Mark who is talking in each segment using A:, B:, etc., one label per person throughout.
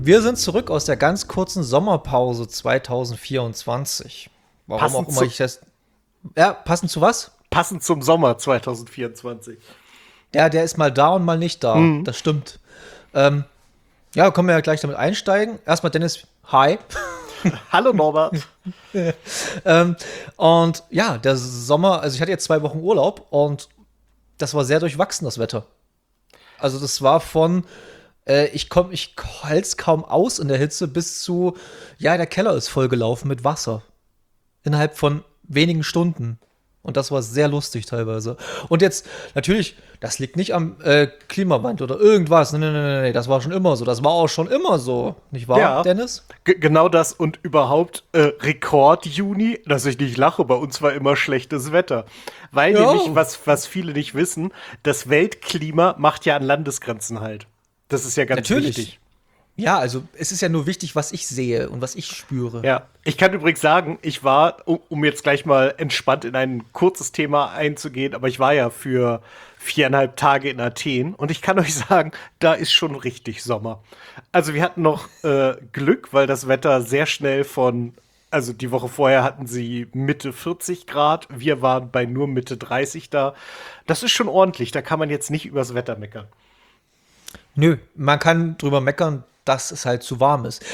A: Wir sind zurück aus der ganz kurzen Sommerpause 2024. Warum
B: Passend
A: auch immer ich das. Ja, passend zu was?
B: Passend zum Sommer 2024.
A: Ja, der ist mal da und mal nicht da.
B: Mhm.
A: Das stimmt. Ähm, ja, können wir ja gleich damit einsteigen. Erstmal Dennis, hi.
B: Hallo Norbert.
A: ähm, und ja, der Sommer, also ich hatte jetzt 2 Wochen Urlaub und das war sehr durchwachsen, das Wetter. Also das war von, ich halte es kaum aus in der Hitze, bis zu, ja, der Keller ist vollgelaufen mit Wasser. Innerhalb von wenigen Stunden. Und das war sehr lustig teilweise. Und jetzt, natürlich, das liegt nicht am Klimawandel oder irgendwas. Nee, das war schon immer so. Das war auch schon immer so. Nicht wahr,
B: Ja,
A: Dennis?
B: genau das und überhaupt Rekord-Juni, dass ich nicht lache, bei uns war immer schlechtes Wetter. Weil
A: Ja.
B: nämlich, was viele nicht wissen, das Weltklima macht ja an Landesgrenzen halt. Das ist ja ganz
A: Natürlich.
B: wichtig.
A: Ja, also es ist ja nur wichtig, was ich sehe und was ich spüre.
B: Ja, ich kann übrigens sagen, ich war, um jetzt gleich mal entspannt in ein kurzes Thema einzugehen, aber ich war ja für 4,5 Tage in Athen und ich kann euch sagen, da ist schon richtig Sommer. Also wir hatten noch Glück, weil das Wetter sehr schnell also die Woche vorher hatten sie Mitte 40 Grad, wir waren bei nur Mitte 30 da. Das ist schon ordentlich, da kann man jetzt nicht übers Wetter meckern.
A: Nö, man kann drüber meckern, dass es halt zu warm ist.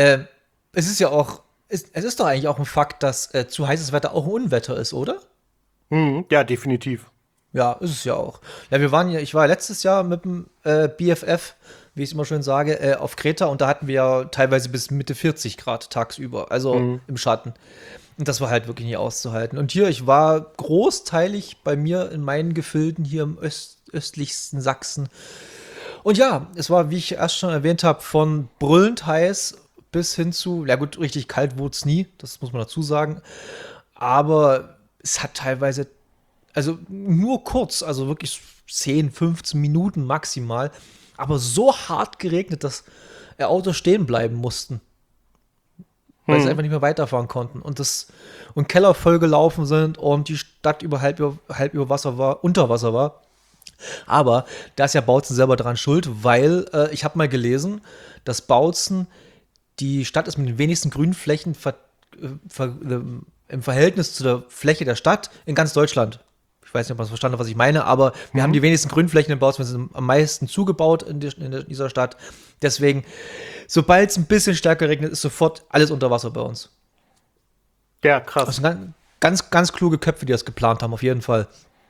A: Es ist ja auch, es ist doch eigentlich auch ein Fakt, dass zu heißes Wetter auch ein Unwetter ist, oder?
B: Mhm, ja, definitiv.
A: Ja, ist es ja auch. Ja, ich war letztes Jahr mit dem BFF, wie ich es immer schön sage, auf Kreta und da hatten wir ja teilweise bis Mitte 40 Grad tagsüber, also
B: Mhm.
A: im Schatten. Und das war halt wirklich nicht auszuhalten. Und hier, ich war großteilig bei mir in meinen Gefilden hier im östlichsten Sachsen. Und ja, es war, wie ich erst schon erwähnt habe, von brüllend heiß bis hin zu, ja gut, richtig kalt wurde es nie, das muss man dazu sagen. Aber es hat teilweise, also nur kurz, also wirklich 10, 15 Minuten maximal, aber so hart geregnet, dass Autos stehen bleiben mussten, weil sie
B: Mhm.
A: einfach nicht mehr weiterfahren konnten. Und Keller vollgelaufen sind und die Stadt halb über Wasser war, unter Wasser war. Aber da ist ja Bautzen selber dran schuld, weil ich habe mal gelesen, dass Bautzen die Stadt ist mit den wenigsten Grünflächen im Verhältnis zu der Fläche der Stadt in ganz Deutschland. Ich weiß nicht, ob man es verstanden hat, was ich meine, aber wir haben
B: Mhm.
A: die wenigsten Grünflächen in Bautzen, wir sind am meisten zugebaut in dieser Stadt. Deswegen, sobald es ein bisschen stärker regnet, ist sofort alles unter Wasser bei uns.
B: Ja, krass.
A: Also ganz kluge Köpfe, die das geplant haben, auf jeden Fall.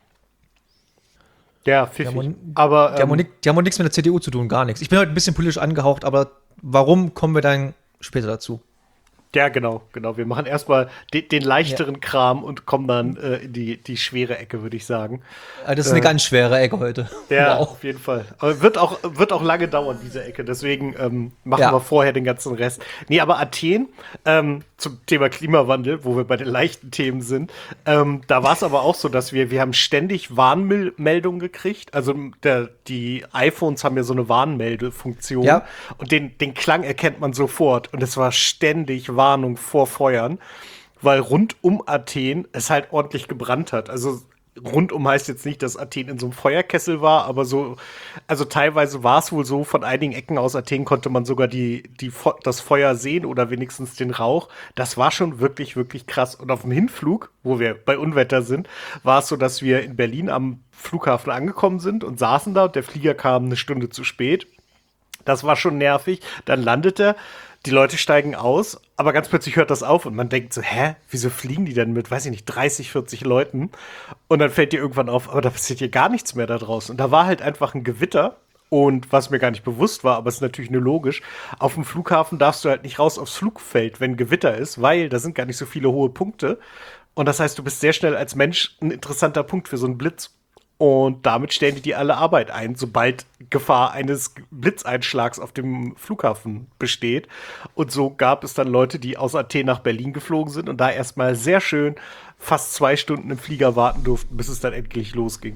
B: Ja,
A: Die
B: pfiffig.
A: haben,
B: Aber
A: die haben auch nichts mit der CDU zu tun, gar nichts. Ich bin heute ein bisschen politisch angehaucht, aber warum kommen wir dann später dazu?
B: ja, genau. Wir machen erstmal den
A: Ja.
B: leichteren Kram und kommen dann in die schwere Ecke, würde ich sagen.
A: Das ist eine ganz schwere Ecke heute.
B: Ja,
A: Wow.
B: auf jeden Fall. Aber wird auch lange dauern, diese Ecke. Deswegen machen
A: Ja.
B: wir vorher den ganzen Rest. Nee, aber Athen, zum Thema Klimawandel, wo wir bei den leichten Themen sind, da war es aber auch so, dass wir haben ständig Warnmeldungen gekriegt. Also die iPhones haben ja so eine Warnmeldefunktion.
A: Ja.
B: Und den Klang erkennt man sofort. Und es war ständig Warnung vor Feuern, weil rund um Athen es halt ordentlich gebrannt hat. Also rundum heißt jetzt nicht, dass Athen in so einem Feuerkessel war, aber so, also teilweise war es wohl so, von einigen Ecken aus Athen konnte man sogar das Feuer sehen oder wenigstens den Rauch. Das war schon wirklich, wirklich krass. Und auf dem Hinflug, wo wir bei Unwetter sind, war es so, dass wir in Berlin am Flughafen angekommen sind und saßen da und der Flieger kam eine Stunde zu spät. Das war schon nervig. Dann landet er, die Leute steigen aus, aber ganz plötzlich hört das auf und man denkt so, hä, wieso fliegen die denn mit, weiß ich nicht, 30, 40 Leuten? Und dann fällt dir irgendwann auf, aber da passiert hier gar nichts mehr da draußen. Und da war halt einfach ein Gewitter. Und was mir gar nicht bewusst war, aber es ist natürlich nur logisch, auf dem Flughafen darfst du halt nicht raus aufs Flugfeld, wenn Gewitter ist, weil da sind gar nicht so viele hohe Punkte. Und das heißt, du bist sehr schnell als Mensch ein interessanter Punkt für so einen Blitz. Und damit stellen die alle Arbeit ein, sobald Gefahr eines Blitzeinschlags auf dem Flughafen besteht. Und so gab es dann Leute, die aus Athen nach Berlin geflogen sind und da erstmal sehr schön fast 2 Stunden im Flieger warten durften, bis es dann endlich losging.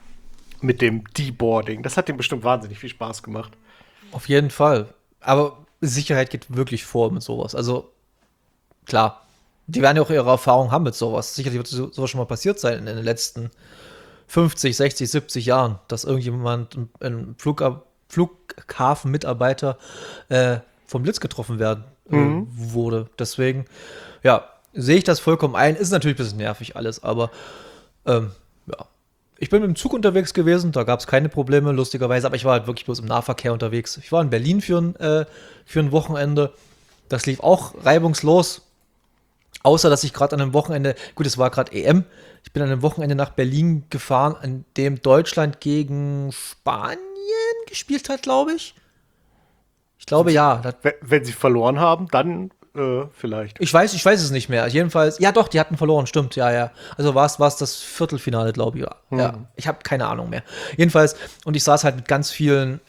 B: Mit dem Deboarding. Das hat dem bestimmt wahnsinnig viel Spaß gemacht.
A: Auf jeden Fall. Aber Sicherheit geht wirklich vor mit sowas. Also, klar, die werden ja auch ihre Erfahrung haben mit sowas. Sicherlich wird sowas schon mal passiert sein in den letzten 50, 60, 70 Jahren, dass irgendjemand, ein Flughafenmitarbeiter, vom Blitz getroffen werden wurde. Deswegen, ja, sehe ich das vollkommen ein. Ist natürlich ein bisschen nervig alles, aber ja. Ich bin mit dem Zug unterwegs gewesen, da gab es keine Probleme, lustigerweise, aber ich war halt wirklich bloß im Nahverkehr unterwegs. Ich war in Berlin für ein Wochenende. Das lief auch reibungslos. Außer, dass ich gerade an einem Wochenende, gut, es war gerade EM, ich bin an einem Wochenende nach Berlin gefahren, an dem Deutschland gegen Spanien gespielt hat, glaube ich. Ich glaube, ja.
B: Wenn sie verloren haben, dann vielleicht.
A: Ich weiß es nicht mehr. Jedenfalls, ja doch, die hatten verloren, stimmt, ja. Also war es das Viertelfinale, glaube ich. Ja, ich habe keine Ahnung mehr. Jedenfalls, und ich saß halt mit ganz vielen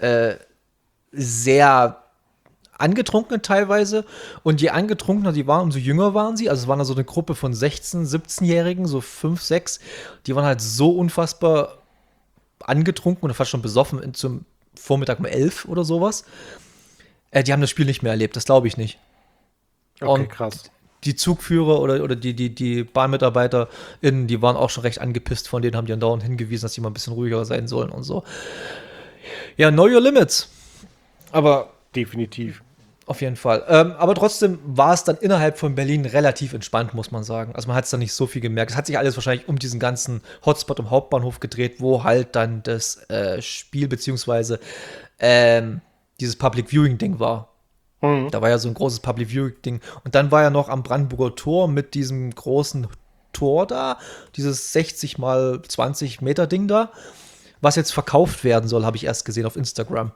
A: sehr angetrunkenen teilweise. Und je angetrunkener die waren, umso jünger waren sie. Also es war da so eine Gruppe von 16-, 17-Jährigen, so 5, 6. Die waren halt so unfassbar angetrunken oder fast schon besoffen zum Vormittag um 11 oder sowas. Die haben das Spiel nicht mehr erlebt, das glaube ich nicht.
B: Okay,
A: und
B: krass.
A: Die Zugführer oder die BahnmitarbeiterInnen, die waren auch schon recht angepisst von denen, haben die dann dauernd hingewiesen, dass die mal ein bisschen ruhiger sein sollen und so. Ja, know your limits. Aber
B: definitiv.
A: Auf jeden Fall. Aber trotzdem war es dann innerhalb von Berlin relativ entspannt, muss man sagen. Also man hat es dann nicht so viel gemerkt. Es hat sich alles wahrscheinlich um diesen ganzen Hotspot im Hauptbahnhof gedreht, wo halt dann das Spiel beziehungsweise dieses Public Viewing-Ding war. Da war ja so ein großes Public Viewing-Ding. Und dann war ja noch am Brandenburger Tor mit diesem großen Tor da, dieses 60 mal 20 Meter Ding da, was jetzt verkauft werden soll, habe ich erst gesehen auf Instagram.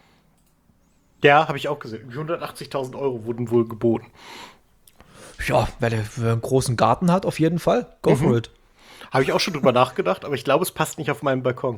B: Ja, habe ich auch gesehen. 180.000 € wurden wohl geboten.
A: Ja, wer einen großen Garten hat, auf jeden Fall. Go for it.
B: Habe ich auch schon drüber nachgedacht, aber ich glaube, es passt nicht auf meinen Balkon.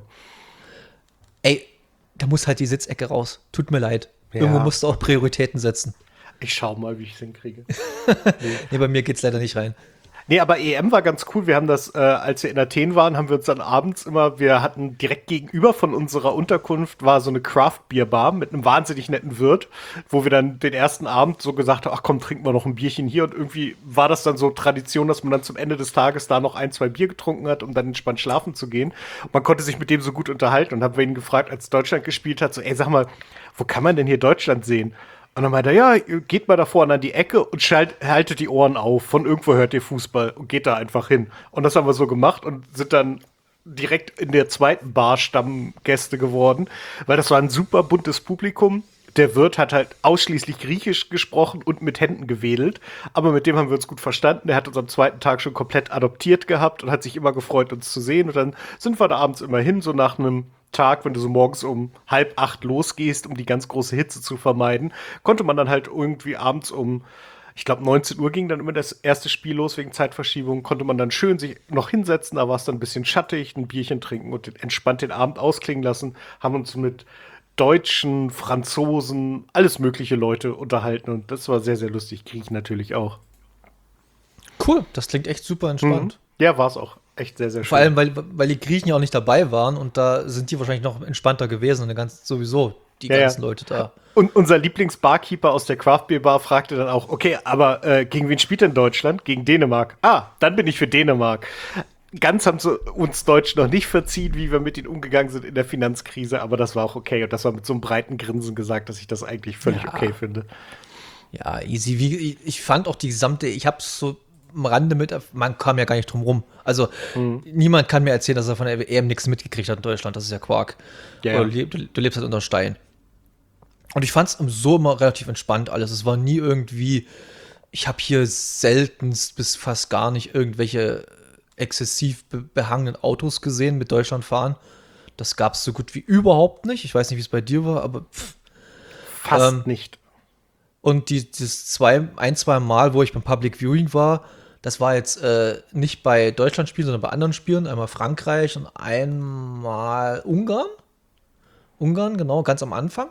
A: Ey, da muss halt die Sitzecke raus. Tut mir leid.
B: Ja.
A: Irgendwo musst du auch Prioritäten setzen.
B: Ich schau mal, wie ich es hinkriege.
A: Nee, bei mir geht's leider nicht rein.
B: Nee, aber EM war ganz cool. Wir haben das, als wir in Athen waren, haben wir uns dann abends wir hatten direkt gegenüber von unserer Unterkunft war so eine Craft-Bier-Bar mit einem wahnsinnig netten Wirt, wo wir dann den ersten Abend so gesagt haben, ach komm, trinken wir noch ein Bierchen hier. Und irgendwie war das dann so Tradition, dass man dann zum Ende des Tages da noch 1, 2 Bier getrunken hat, um dann entspannt schlafen zu gehen. Und man konnte sich mit dem so gut unterhalten und haben wir ihn gefragt, als Deutschland gespielt hat, so, ey, sag mal, wo kann man denn hier Deutschland sehen? Und dann meinte er, ja, geht mal da vorne an die Ecke und haltet die Ohren auf. Von irgendwo hört ihr Fußball und geht da einfach hin. Und das haben wir so gemacht und sind dann direkt in der zweiten Bar Stammgäste geworden, weil das war ein super buntes Publikum. Der Wirt hat halt ausschließlich Griechisch gesprochen und mit Händen gewedelt. Aber mit dem haben wir uns gut verstanden. Der hat uns am zweiten Tag schon komplett adoptiert gehabt und hat sich immer gefreut, uns zu sehen. Und dann sind wir da abends immer hin, so nach einem Tag, wenn du so morgens um 7:30 losgehst, um die ganz große Hitze zu vermeiden, konnte man dann halt irgendwie abends ich glaube 19 Uhr ging dann immer das erste Spiel los wegen Zeitverschiebung, konnte man dann schön sich noch hinsetzen, da war es dann ein bisschen schattig, ein Bierchen trinken und entspannt den Abend ausklingen lassen, haben uns mit Deutschen, Franzosen, alles mögliche Leute unterhalten und das war sehr, sehr lustig. Griechen natürlich auch.
A: Cool, das klingt echt super entspannt.
B: Ja, war es auch. Echt sehr, sehr schön.
A: Vor allem, weil die Griechen ja auch nicht dabei waren und da sind die wahrscheinlich noch entspannter gewesen und sowieso die ganzen Leute da.
B: Und unser Lieblingsbarkeeper aus der Craft Beer Bar fragte dann auch, okay, aber gegen wen spielt denn Deutschland? Gegen Dänemark. Ah, dann bin ich für Dänemark. Ganz haben sie uns Deutschen noch nicht verziehen, wie wir mit ihnen umgegangen sind in der Finanzkrise, aber das war auch okay und das war mit so einem breiten Grinsen gesagt, dass ich das eigentlich völlig okay finde. Ja,
A: easy. Ich fand auch ich hab's so am Rande man kam ja gar nicht drum rum. Also niemand kann mir erzählen, dass er von der EM nichts mitgekriegt hat in Deutschland. Das ist ja Quark. Ja. Du lebst halt unter Stein. Und ich fand es so immer relativ entspannt alles. Es war nie irgendwie, ich habe hier seltenst bis fast gar nicht irgendwelche exzessiv behangenen Autos gesehen mit Deutschland fahren. Das gab es so gut wie überhaupt nicht. Ich weiß nicht, wie es bei dir war, aber
B: fast nicht.
A: Und das 2 Mal, wo ich beim Public Viewing war, das war jetzt nicht bei Deutschland-Spielen, sondern bei anderen Spielen. Einmal Frankreich und einmal Ungarn. Ungarn, genau, ganz am Anfang.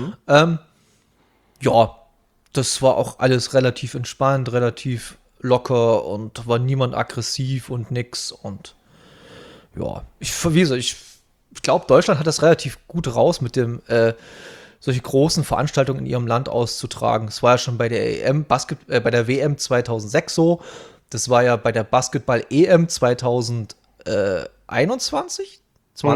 A: Ja, das war auch alles relativ entspannt, relativ locker und war niemand aggressiv und nix. Und ja, ich glaube, Deutschland hat das relativ gut raus mit dem solche großen Veranstaltungen in ihrem Land auszutragen. Das war ja schon bei der bei der WM 2006 so. Das war ja bei der Basketball-EM 2021?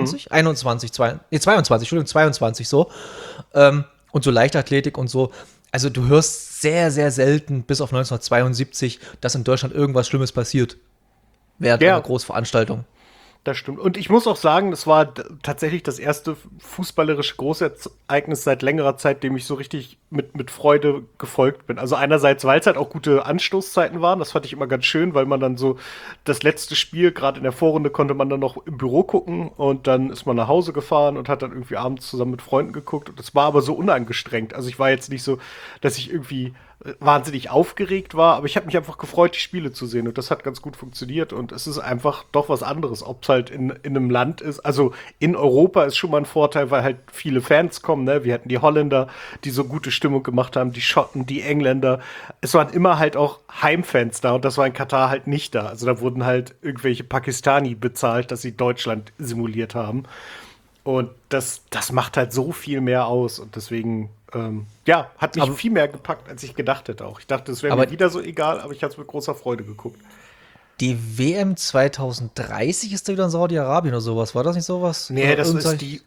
A: 22 so. Und so Leichtathletik und so. Also du hörst sehr, sehr selten, bis auf 1972, dass in Deutschland irgendwas Schlimmes passiert während einer Großveranstaltung.
B: Das stimmt. Und ich muss auch sagen, das war tatsächlich das erste fußballerische Großereignis seit längerer Zeit, dem ich so richtig mit Freude gefolgt bin. Also einerseits, weil es halt auch gute Anstoßzeiten waren, das fand ich immer ganz schön, weil man dann so das letzte Spiel, gerade in der Vorrunde, konnte man dann noch im Büro gucken und dann ist man nach Hause gefahren und hat dann irgendwie abends zusammen mit Freunden geguckt. Und das war aber so unangestrengt. Also ich war jetzt nicht so, dass ich irgendwie wahnsinnig aufgeregt war, aber ich habe mich einfach gefreut, die Spiele zu sehen und das hat ganz gut funktioniert und es ist einfach doch was anderes, ob es halt in einem Land ist, also in Europa ist schon mal ein Vorteil, weil halt viele Fans kommen, ne? Wir hatten die Holländer, die so gute Stimmung gemacht haben, die Schotten, die Engländer, es waren immer halt auch Heimfans da und das war in Katar halt nicht da, also da wurden halt irgendwelche Pakistani bezahlt, dass sie Deutschland simuliert haben. Und das macht halt so viel mehr aus. Und deswegen, hat mich viel mehr gepackt, als ich gedacht hätte auch. Ich dachte, es wäre mir wieder so egal, aber ich habe es mit großer Freude geguckt.
A: Die WM 2030 ist da wieder in Saudi-Arabien oder sowas. War das nicht sowas?
B: Nee,
A: Oder
B: das ist die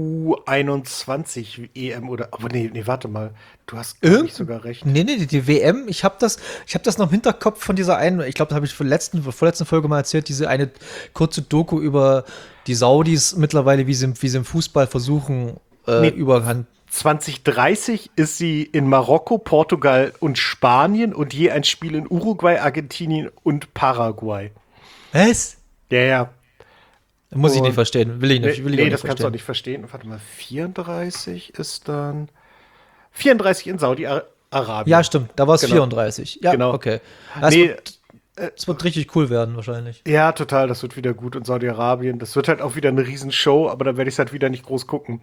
B: U21 EM oder. Aber nee, warte mal. Du hast, glaub ich, sogar recht.
A: Nee, die WM, ich hab das noch im Hinterkopf von dieser einen, ich glaube, da habe ich vorletzten Folge mal erzählt, diese eine kurze Doku über die Saudis mittlerweile, wie sie im Fußball versuchen, überhand.
B: 2030 ist sie in Marokko, Portugal und Spanien und je ein Spiel in Uruguay, Argentinien und Paraguay.
A: Was?
B: Ja.
A: Muss ich nicht verstehen. Will ich nicht
B: das
A: verstehen.
B: kannst du auch nicht verstehen. Warte mal, 34 ist dann 34 in Saudi-Arabien.
A: Ja, stimmt. Da war es 34. Ja,
B: genau.
A: Okay. Es wird richtig cool werden, wahrscheinlich.
B: Ja, total. Das wird wieder gut. Und Saudi-Arabien, das wird halt auch wieder eine Riesenshow, aber da werde ich es halt wieder nicht groß gucken.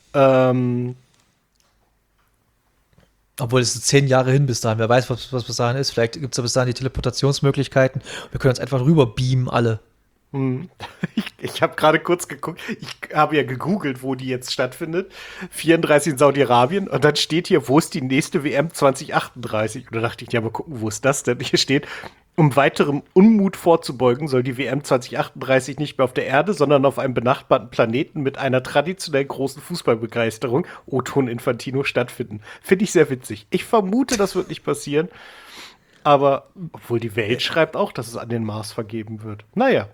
A: Obwohl es ist 10 Jahre hin bis dahin. Wer weiß, was bis dahin ist. Vielleicht gibt es ja bis dahin die Teleportationsmöglichkeiten. Wir können uns einfach rüber beamen, alle.
B: Ich habe gerade kurz geguckt. Ich habe ja gegoogelt, wo die jetzt stattfindet. 34 in Saudi-Arabien. Und dann steht hier, wo ist die nächste WM 2038? Und da dachte ich, ja, mal gucken, wo ist das denn? Hier steht, um weiterem Unmut vorzubeugen, soll die WM 2038 nicht mehr auf der Erde, sondern auf einem benachbarten Planeten mit einer traditionell großen Fußballbegeisterung, O-Ton Infantino, stattfinden. Finde ich sehr witzig. Ich vermute, das wird nicht passieren. Aber, obwohl die Welt schreibt auch, dass es an den Mars vergeben wird. Naja.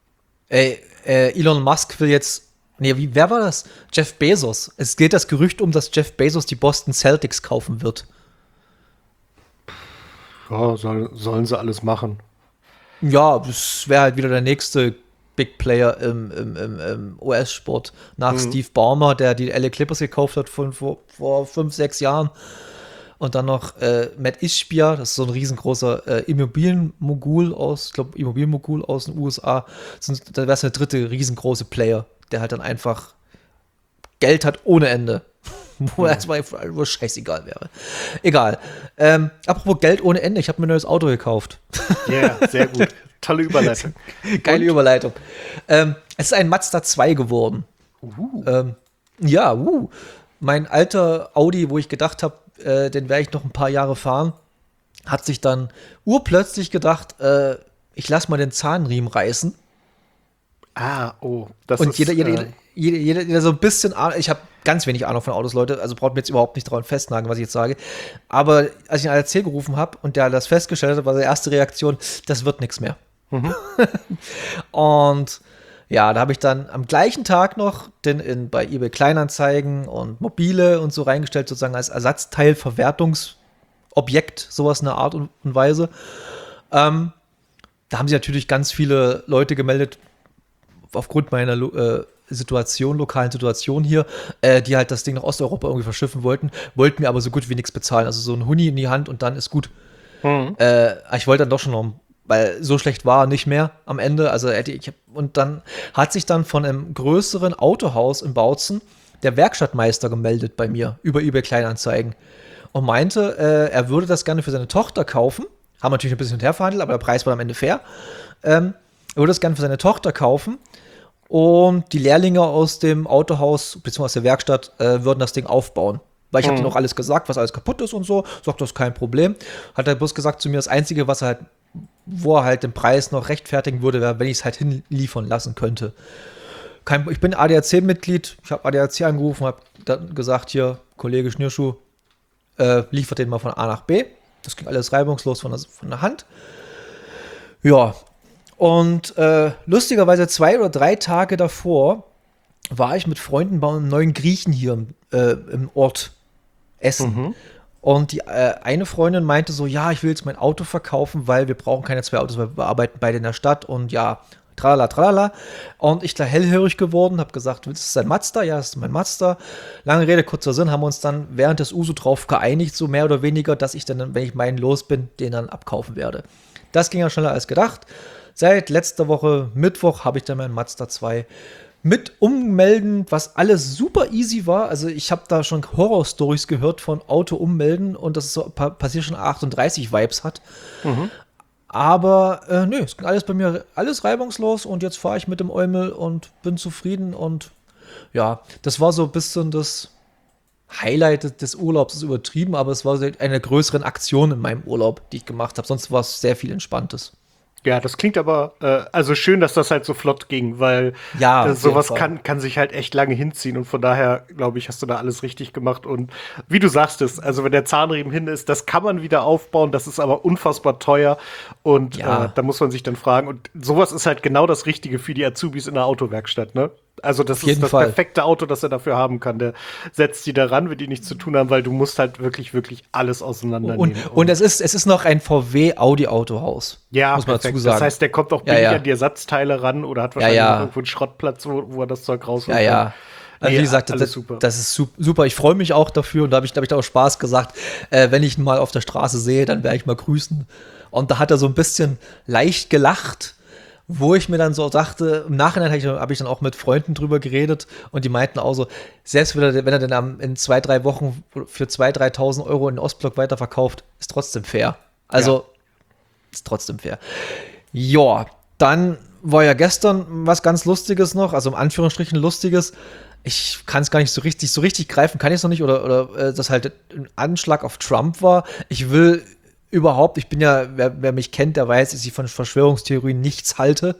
A: Elon Musk will jetzt. Wer war das? Jeff Bezos. Es geht das Gerücht um, dass Jeff Bezos die Boston Celtics kaufen wird.
B: Ja, sollen sie alles machen.
A: Ja, das wäre halt wieder der nächste Big Player im US-Sport. Nach Steve Ballmer, der die LA Clippers gekauft hat vor 5, 6 Jahren. Und dann noch Matt Ishbia, das ist so ein riesengroßer Immobilienmogul aus den USA. Da wäre es der dritte riesengroße Player, der halt dann einfach Geld hat ohne Ende. Wo erstmal scheißegal wäre. Egal. Apropos Geld ohne Ende, ich habe mir ein neues Auto gekauft.
B: Ja, yeah, sehr gut. Tolle Überleitung.
A: Geile Überleitung. Es ist ein Mazda 2 geworden. Mein alter Audi, wo ich gedacht habe, den werde ich noch ein paar Jahre fahren, hat sich dann urplötzlich gedacht, ich lasse mal den Zahnriemen reißen.
B: Das
A: und
B: ist...
A: jeder so ein bisschen Ahnung, ich habe ganz wenig Ahnung von Autos, Leute, also braucht mir jetzt überhaupt nicht daran festnageln, was ich jetzt sage. Aber als ich einen ADAC gerufen habe und der das festgestellt hat, war seine erste Reaktion, das wird nichts mehr. Und ja, da habe ich dann am gleichen Tag noch bei eBay Kleinanzeigen und Mobile und so reingestellt, sozusagen als Ersatzteilverwertungsobjekt, sowas in der Art und Weise. Da haben sich natürlich ganz viele Leute gemeldet, aufgrund meiner lokalen Situation hier, die halt das Ding nach Osteuropa irgendwie verschiffen wollten mir aber so gut wie nichts bezahlen. Also so ein Huni in die Hand und dann ist gut. Ich wollte dann doch schon noch, weil so schlecht war nicht mehr am Ende. Also und dann hat sich dann von einem größeren Autohaus in Bautzen der Werkstattmeister gemeldet bei mir über eBay Kleinanzeigen und meinte, er würde das gerne für seine Tochter kaufen. Haben natürlich ein bisschen hin und her verhandelt, aber der Preis war am Ende fair. Er würde das gerne für seine Tochter kaufen. Und die Lehrlinge aus dem Autohaus, beziehungsweise aus der Werkstatt, würden das Ding aufbauen. Weil ich habe denen auch alles gesagt, was alles kaputt ist und so. Sagt, das ist kein Problem. Hat er bloß gesagt zu mir, das Einzige, wo er halt den Preis noch rechtfertigen würde, wäre, wenn ich es halt hinliefern lassen könnte. Ich bin ADAC-Mitglied. Ich habe ADAC angerufen, habe dann gesagt, hier, Kollege Schnürschuh, liefert den mal von A nach B. Das ging alles reibungslos von der Hand. Ja, und lustigerweise 2 oder 3 Tage davor war ich mit Freunden bei einem neuen Griechen hier im Ort Essen. Und die eine Freundin meinte so, ja, ich will jetzt mein Auto verkaufen, weil wir brauchen keine 2 Autos, weil wir arbeiten beide in der Stadt und ja, tralala, tralala. Und ich da hellhörig geworden, habe gesagt, das ist ein Mazda? Ja, das ist mein Mazda. Lange Rede, kurzer Sinn, haben wir uns dann während des Uso drauf geeinigt, so mehr oder weniger, dass ich dann, wenn ich meinen los bin, den dann abkaufen werde. Das ging ja schneller als gedacht. Seit letzter Woche, Mittwoch, habe ich dann meinen Mazda 2 mit ummelden, was alles super easy war. Also ich habe da schon Horror-Stories gehört von Auto ummelden und dass es so Passion 38 Vibes hat. Aber nö, es ging alles bei mir alles reibungslos und jetzt fahre ich mit dem Eumel und bin zufrieden und ja, das war so ein bisschen das Highlight des Urlaubs, ist übertrieben, aber es war eine der größeren Aktionen in meinem Urlaub, die ich gemacht habe. Sonst war es sehr viel Entspanntes.
B: Ja, das klingt aber, also schön, dass das halt so flott ging, weil
A: Ja,
B: sowas kann sich halt echt lange hinziehen und von daher, glaube ich, hast du da alles richtig gemacht und wie du sagst es, also wenn der Zahnriemen hin ist, das kann man wieder aufbauen, das ist aber unfassbar teuer und da muss man sich dann fragen und sowas ist halt genau das Richtige für die Azubis in der Autowerkstatt, ne? Also das ist das perfekte Auto, das er dafür haben kann. Der setzt die da ran, wenn die nichts zu tun haben, weil du musst halt wirklich, wirklich alles auseinandernehmen.
A: Und es ist noch ein VW-Audi-Autohaus.
B: Ja,
A: muss man
B: perfekt.
A: dazu sagen.
B: Das heißt, der kommt auch billig an die Ersatzteile ran oder hat wahrscheinlich noch irgendwo einen Schrottplatz, wo er das Zeug rausholt.
A: Ja. Also wie gesagt, das ist super. Ich freue mich auch dafür und da habe ich auch Spaß gesagt, wenn ich ihn mal auf der Straße sehe, dann werde ich mal grüßen. Und da hat er so ein bisschen leicht gelacht, wo ich mir dann so dachte, im Nachhinein habe ich dann auch mit Freunden drüber geredet und die meinten auch so, selbst wenn er dann in 2-3 Wochen für 2.000, 3.000 Euro in den Ostblock weiterverkauft, ist trotzdem fair. Also, ist trotzdem fair. Ja, dann war ja gestern was ganz Lustiges noch, also im Anführungsstrichen Lustiges. Ich kann es gar nicht so richtig greifen, kann ich es noch nicht, oder das halt ein Anschlag auf Trump war. Ich bin ja, wer mich kennt, der weiß, dass ich von Verschwörungstheorien nichts halte.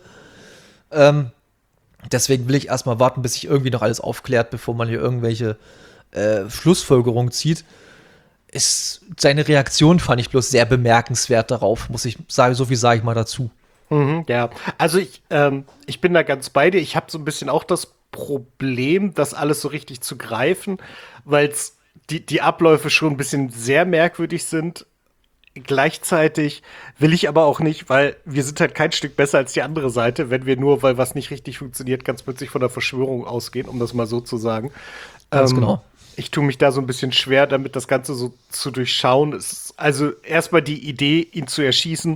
A: Deswegen will ich erstmal warten, bis sich irgendwie noch alles aufklärt, bevor man hier irgendwelche Schlussfolgerungen zieht. Seine Reaktion fand ich bloß sehr bemerkenswert darauf, muss ich sagen, so viel sage ich mal dazu.
B: Ja, also ich bin da ganz bei dir. Ich habe so ein bisschen auch das Problem, das alles so richtig zu greifen, weil die Abläufe schon ein bisschen sehr merkwürdig sind. Gleichzeitig will ich aber auch nicht, weil wir sind halt kein Stück besser als die andere Seite, wenn wir nur, weil was nicht richtig funktioniert, ganz plötzlich von der Verschwörung ausgehen, um das mal so zu sagen.
A: Ganz genau.
B: Ich tue mich da so ein bisschen schwer, damit das Ganze so zu durchschauen. Also erstmal die Idee, ihn zu erschießen,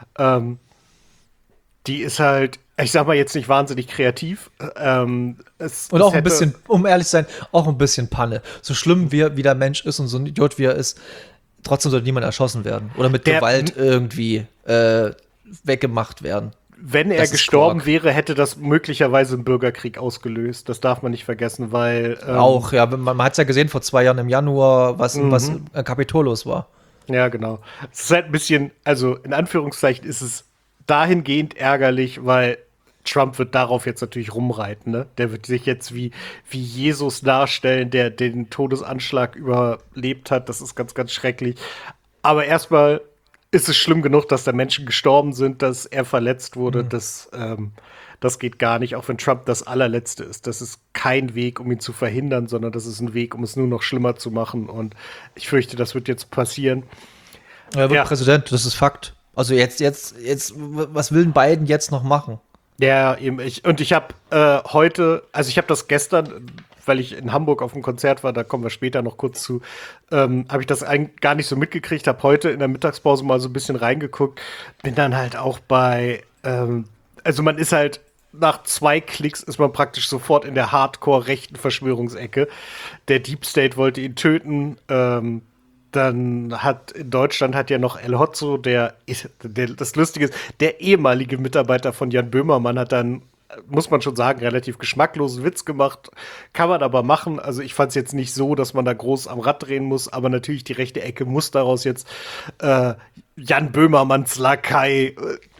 B: die ist halt, ich sag mal jetzt nicht wahnsinnig kreativ.
A: Und auch ein bisschen, um ehrlich zu sein, auch ein bisschen Panne. So schlimm wie der Mensch ist und so ein Idiot wie er ist, trotzdem sollte niemand erschossen werden oder mit Gewalt irgendwie weggemacht werden.
B: Wenn er gestorben wäre, hätte das möglicherweise einen Bürgerkrieg ausgelöst. Das darf man nicht vergessen, weil
A: auch, ja, man hat es ja gesehen vor 2 Jahren im Januar, was Kapitol los war.
B: Ja, genau. Es ist halt ein bisschen, also in Anführungszeichen ist es dahingehend ärgerlich, weil Trump wird darauf jetzt natürlich rumreiten, ne? Der wird sich jetzt wie Jesus darstellen, der den Todesanschlag überlebt hat. Das ist ganz, ganz schrecklich. Aber erstmal ist es schlimm genug, dass da Menschen gestorben sind, dass er verletzt wurde. Das geht gar nicht, auch wenn Trump das allerletzte ist. Das ist kein Weg, um ihn zu verhindern, sondern das ist ein Weg, um es nur noch schlimmer zu machen. Und ich fürchte, das wird jetzt passieren.
A: Er wird Präsident, das ist Fakt. Also jetzt, was will Biden jetzt noch machen?
B: Ja, eben. Ich habe heute, also ich habe das gestern, weil ich in Hamburg auf dem Konzert war, da kommen wir später noch kurz zu, habe ich das eigentlich gar nicht so mitgekriegt, habe heute in der Mittagspause mal so ein bisschen reingeguckt, bin dann halt auch bei, also man ist halt, nach 2 Klicks ist man praktisch sofort in der Hardcore-rechten Verschwörungsecke. Der Deep State wollte ihn töten, dann in Deutschland hat ja noch El Hotzo, das Lustige ist, der ehemalige Mitarbeiter von Jan Böhmermann hat dann, muss man schon sagen, relativ geschmacklosen Witz gemacht. Kann man aber machen. Also ich fand es jetzt nicht so, dass man da groß am Rad drehen muss, aber natürlich die rechte Ecke muss daraus jetzt Jan Böhmermanns Lakai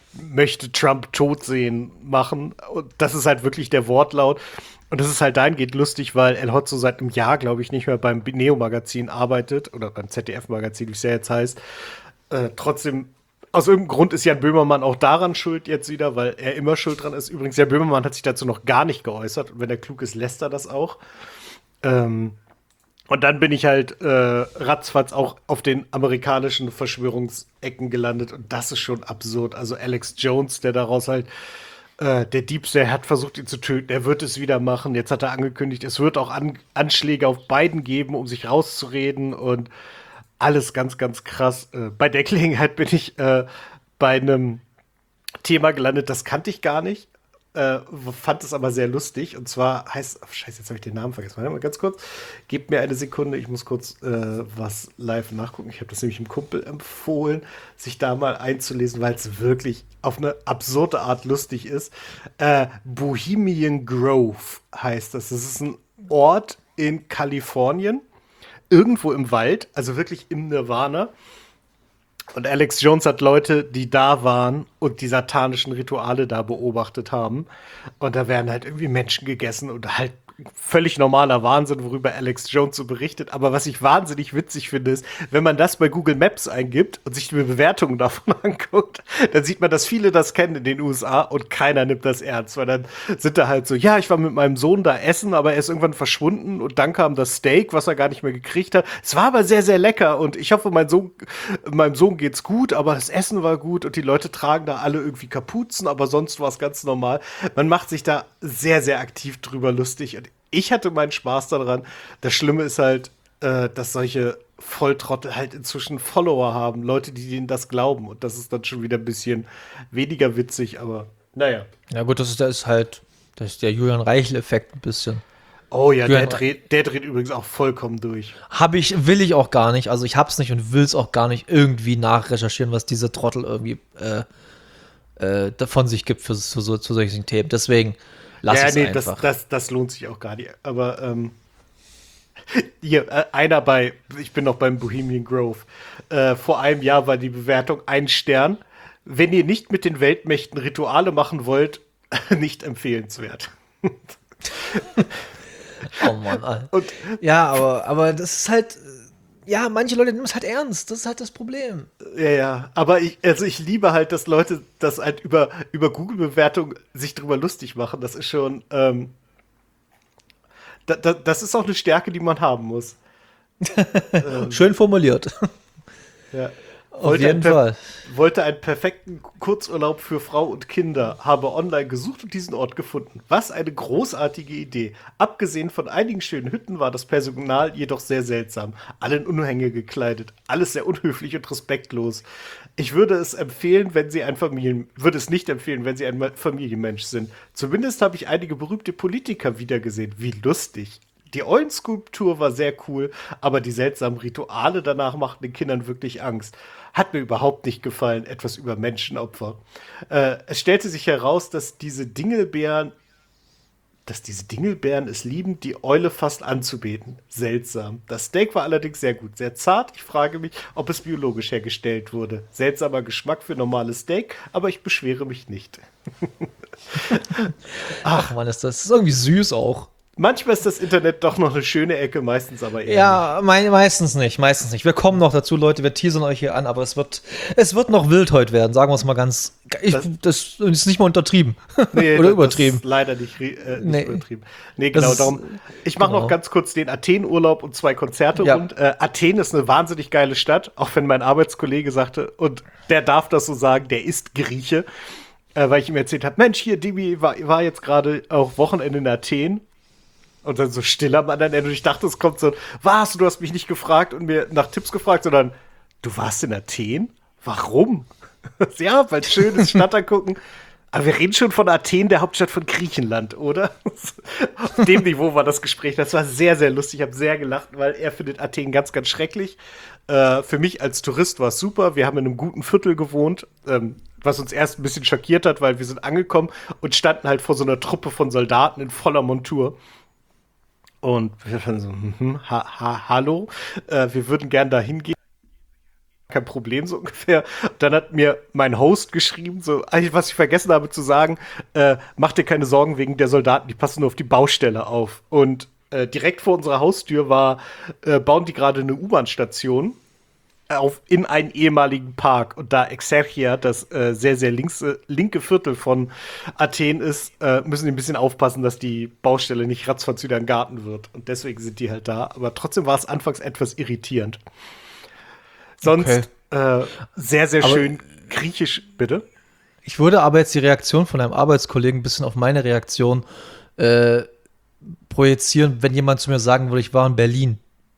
B: möchte Trump tot sehen machen. Und das ist halt wirklich der Wortlaut. Und das ist halt dahingehend lustig, weil El Hotzo seit einem Jahr, glaube ich, nicht mehr beim Neo-Magazin arbeitet oder beim ZDF-Magazin, wie es ja jetzt heißt. Trotzdem, aus irgendeinem Grund ist Jan Böhmermann auch daran schuld jetzt wieder, weil er immer schuld dran ist. Übrigens, Jan Böhmermann hat sich dazu noch gar nicht geäußert. Und wenn er klug ist, lässt er das auch. Und dann bin ich halt ratzfatz auch auf den amerikanischen Verschwörungsecken gelandet. Und das ist schon absurd. Also Alex Jones, der daraus halt der Diebs, der hat versucht, ihn zu töten. Er wird es wieder machen. Jetzt hat er angekündigt, es wird auch Anschläge auf Biden geben, um sich rauszureden. Und alles ganz, ganz krass. Bei der Gelegenheit bin ich bei einem Thema gelandet, das kannte ich gar nicht. Fand es aber sehr lustig. Und zwar heißt, scheiße, jetzt habe ich den Namen vergessen. Warte mal ganz kurz. Gebt mir eine Sekunde, ich muss kurz was live nachgucken. Ich habe das nämlich einem Kumpel empfohlen, sich da mal einzulesen, weil es wirklich auf eine absurde Art lustig ist. Bohemian Grove heißt das. Das ist ein Ort in Kalifornien, irgendwo im Wald, also wirklich im Nirvana. Und Alex Jones hat Leute, die da waren und die satanischen Rituale da beobachtet haben. Und da werden halt irgendwie Menschen gegessen und halt völlig normaler Wahnsinn, worüber Alex Jones so berichtet. Aber was ich wahnsinnig witzig finde, ist, wenn man das bei Google Maps eingibt und sich die Bewertungen davon anguckt, dann sieht man, dass viele das kennen in den USA und keiner nimmt das ernst. Weil dann sind da halt so, ja, ich war mit meinem Sohn da essen, aber er ist irgendwann verschwunden und dann kam das Steak, was er gar nicht mehr gekriegt hat. Es war aber sehr, sehr lecker und ich hoffe, meinem Sohn geht's gut, aber das Essen war gut und die Leute tragen da alle irgendwie Kapuzen, aber sonst war es ganz normal. Man macht sich da sehr, sehr aktiv drüber lustig und ich hatte meinen Spaß daran. Das Schlimme ist halt, dass solche Volltrottel halt inzwischen Follower haben, Leute, die denen das glauben. Und das ist dann schon wieder ein bisschen weniger witzig, aber naja.
A: Ja gut, das ist der Julian Reichel-Effekt ein bisschen.
B: Oh ja, der dreht übrigens auch vollkommen durch.
A: Will ich auch gar nicht. Also ich hab's nicht und will es auch gar nicht irgendwie nachrecherchieren, was diese Trottel irgendwie davon sich gibt für solchen Themen. Deswegen lass es einfach.
B: Das lohnt sich auch gar nicht. Aber hier, ich bin noch beim Bohemian Grove. Vor einem Jahr war die Bewertung 1 Stern. Wenn ihr nicht mit den Weltmächten Rituale machen wollt, nicht empfehlenswert.
A: Oh Mann. Ja, aber das ist halt, ja, manche Leute nehmen es halt ernst. Das ist halt das Problem.
B: Ja. Aber ich liebe halt, dass Leute das halt über Google-Bewertung sich drüber lustig machen. Das ist schon, das ist auch eine Stärke, die man haben muss.
A: Schön formuliert.
B: Ja.
A: Auf jeden Fall.
B: Wollte einen perfekten Kurzurlaub für Frau und Kinder, habe online gesucht und diesen Ort gefunden. Was eine großartige Idee. Abgesehen von einigen schönen Hütten war das Personal jedoch sehr seltsam. Alle in Unhänge gekleidet. Alles sehr unhöflich und respektlos. Ich würde es nicht empfehlen, wenn Sie ein Familienmensch sind. Zumindest habe ich einige berühmte Politiker wiedergesehen. Wie lustig. Die Eulenskulptur war sehr cool, aber die seltsamen Rituale danach machten den Kindern wirklich Angst. Hat mir überhaupt nicht gefallen, etwas über Menschenopfer. Es stellte sich heraus, dass diese Dingelbeeren es lieben, die Eule fast anzubeten. Seltsam. Das Steak war allerdings sehr gut, sehr zart. Ich frage mich, ob es biologisch hergestellt wurde. Seltsamer Geschmack für normales Steak, aber ich beschwere mich nicht.
A: Ach Mann, das ist irgendwie süß auch.
B: Manchmal ist das Internet doch noch eine schöne Ecke, meistens aber eher
A: ja, nicht. Meistens nicht. Wir kommen noch dazu, Leute, wir teasern euch hier an, aber es wird noch wild heute werden, sagen wir es mal ganz. Das ist nicht mal untertrieben.
B: Nee,
A: oder übertrieben.
B: Das ist leider nicht übertrieben. Nee, genau, darum. Ich mache noch ganz kurz den Athen-Urlaub und 2 Konzerte rund. Athen ist eine wahnsinnig geile Stadt, auch wenn mein Arbeitskollege sagte, und der darf das so sagen, der ist Grieche, weil ich ihm erzählt habe, Mensch, hier, Dibi war jetzt gerade auch Wochenende in Athen. Und dann so still am anderen Ende. Und ich dachte, es kommt so, was, du hast mich nicht gefragt und mir nach Tipps gefragt, sondern du warst in Athen? Warum? Ja, weil es schön ist, Stadt angucken. Aber wir reden schon von Athen, der Hauptstadt von Griechenland, oder? Auf dem Niveau war das Gespräch. Das war sehr, sehr lustig. Ich habe sehr gelacht, weil er findet Athen ganz, ganz schrecklich. Für mich als Tourist war es super. Wir haben in einem guten Viertel gewohnt, was uns erst ein bisschen schockiert hat, weil wir sind angekommen und standen halt vor so einer Truppe von Soldaten in voller Montur. Und wir waren so, hallo, wir würden gern da hingehen. kein Problem, so ungefähr. Und dann hat mir mein Host geschrieben, so, was ich vergessen habe zu sagen, mach dir keine Sorgen wegen der Soldaten, die passen nur auf die Baustelle auf. Und direkt vor unserer Haustür bauen die gerade eine U-Bahn-Station in einen ehemaligen Park. Und da Exerchia, das sehr, sehr linke Viertel von Athen ist, müssen die ein bisschen aufpassen, dass die Baustelle nicht ratzfatz wieder ein Garten wird. Und deswegen sind die halt da. Aber trotzdem war es anfangs etwas irritierend. Sonst sehr, sehr schön griechisch, bitte.
A: Ich würde aber jetzt die Reaktion von einem Arbeitskollegen ein bisschen auf meine Reaktion projizieren, wenn jemand zu mir sagen würde, ich war in Berlin.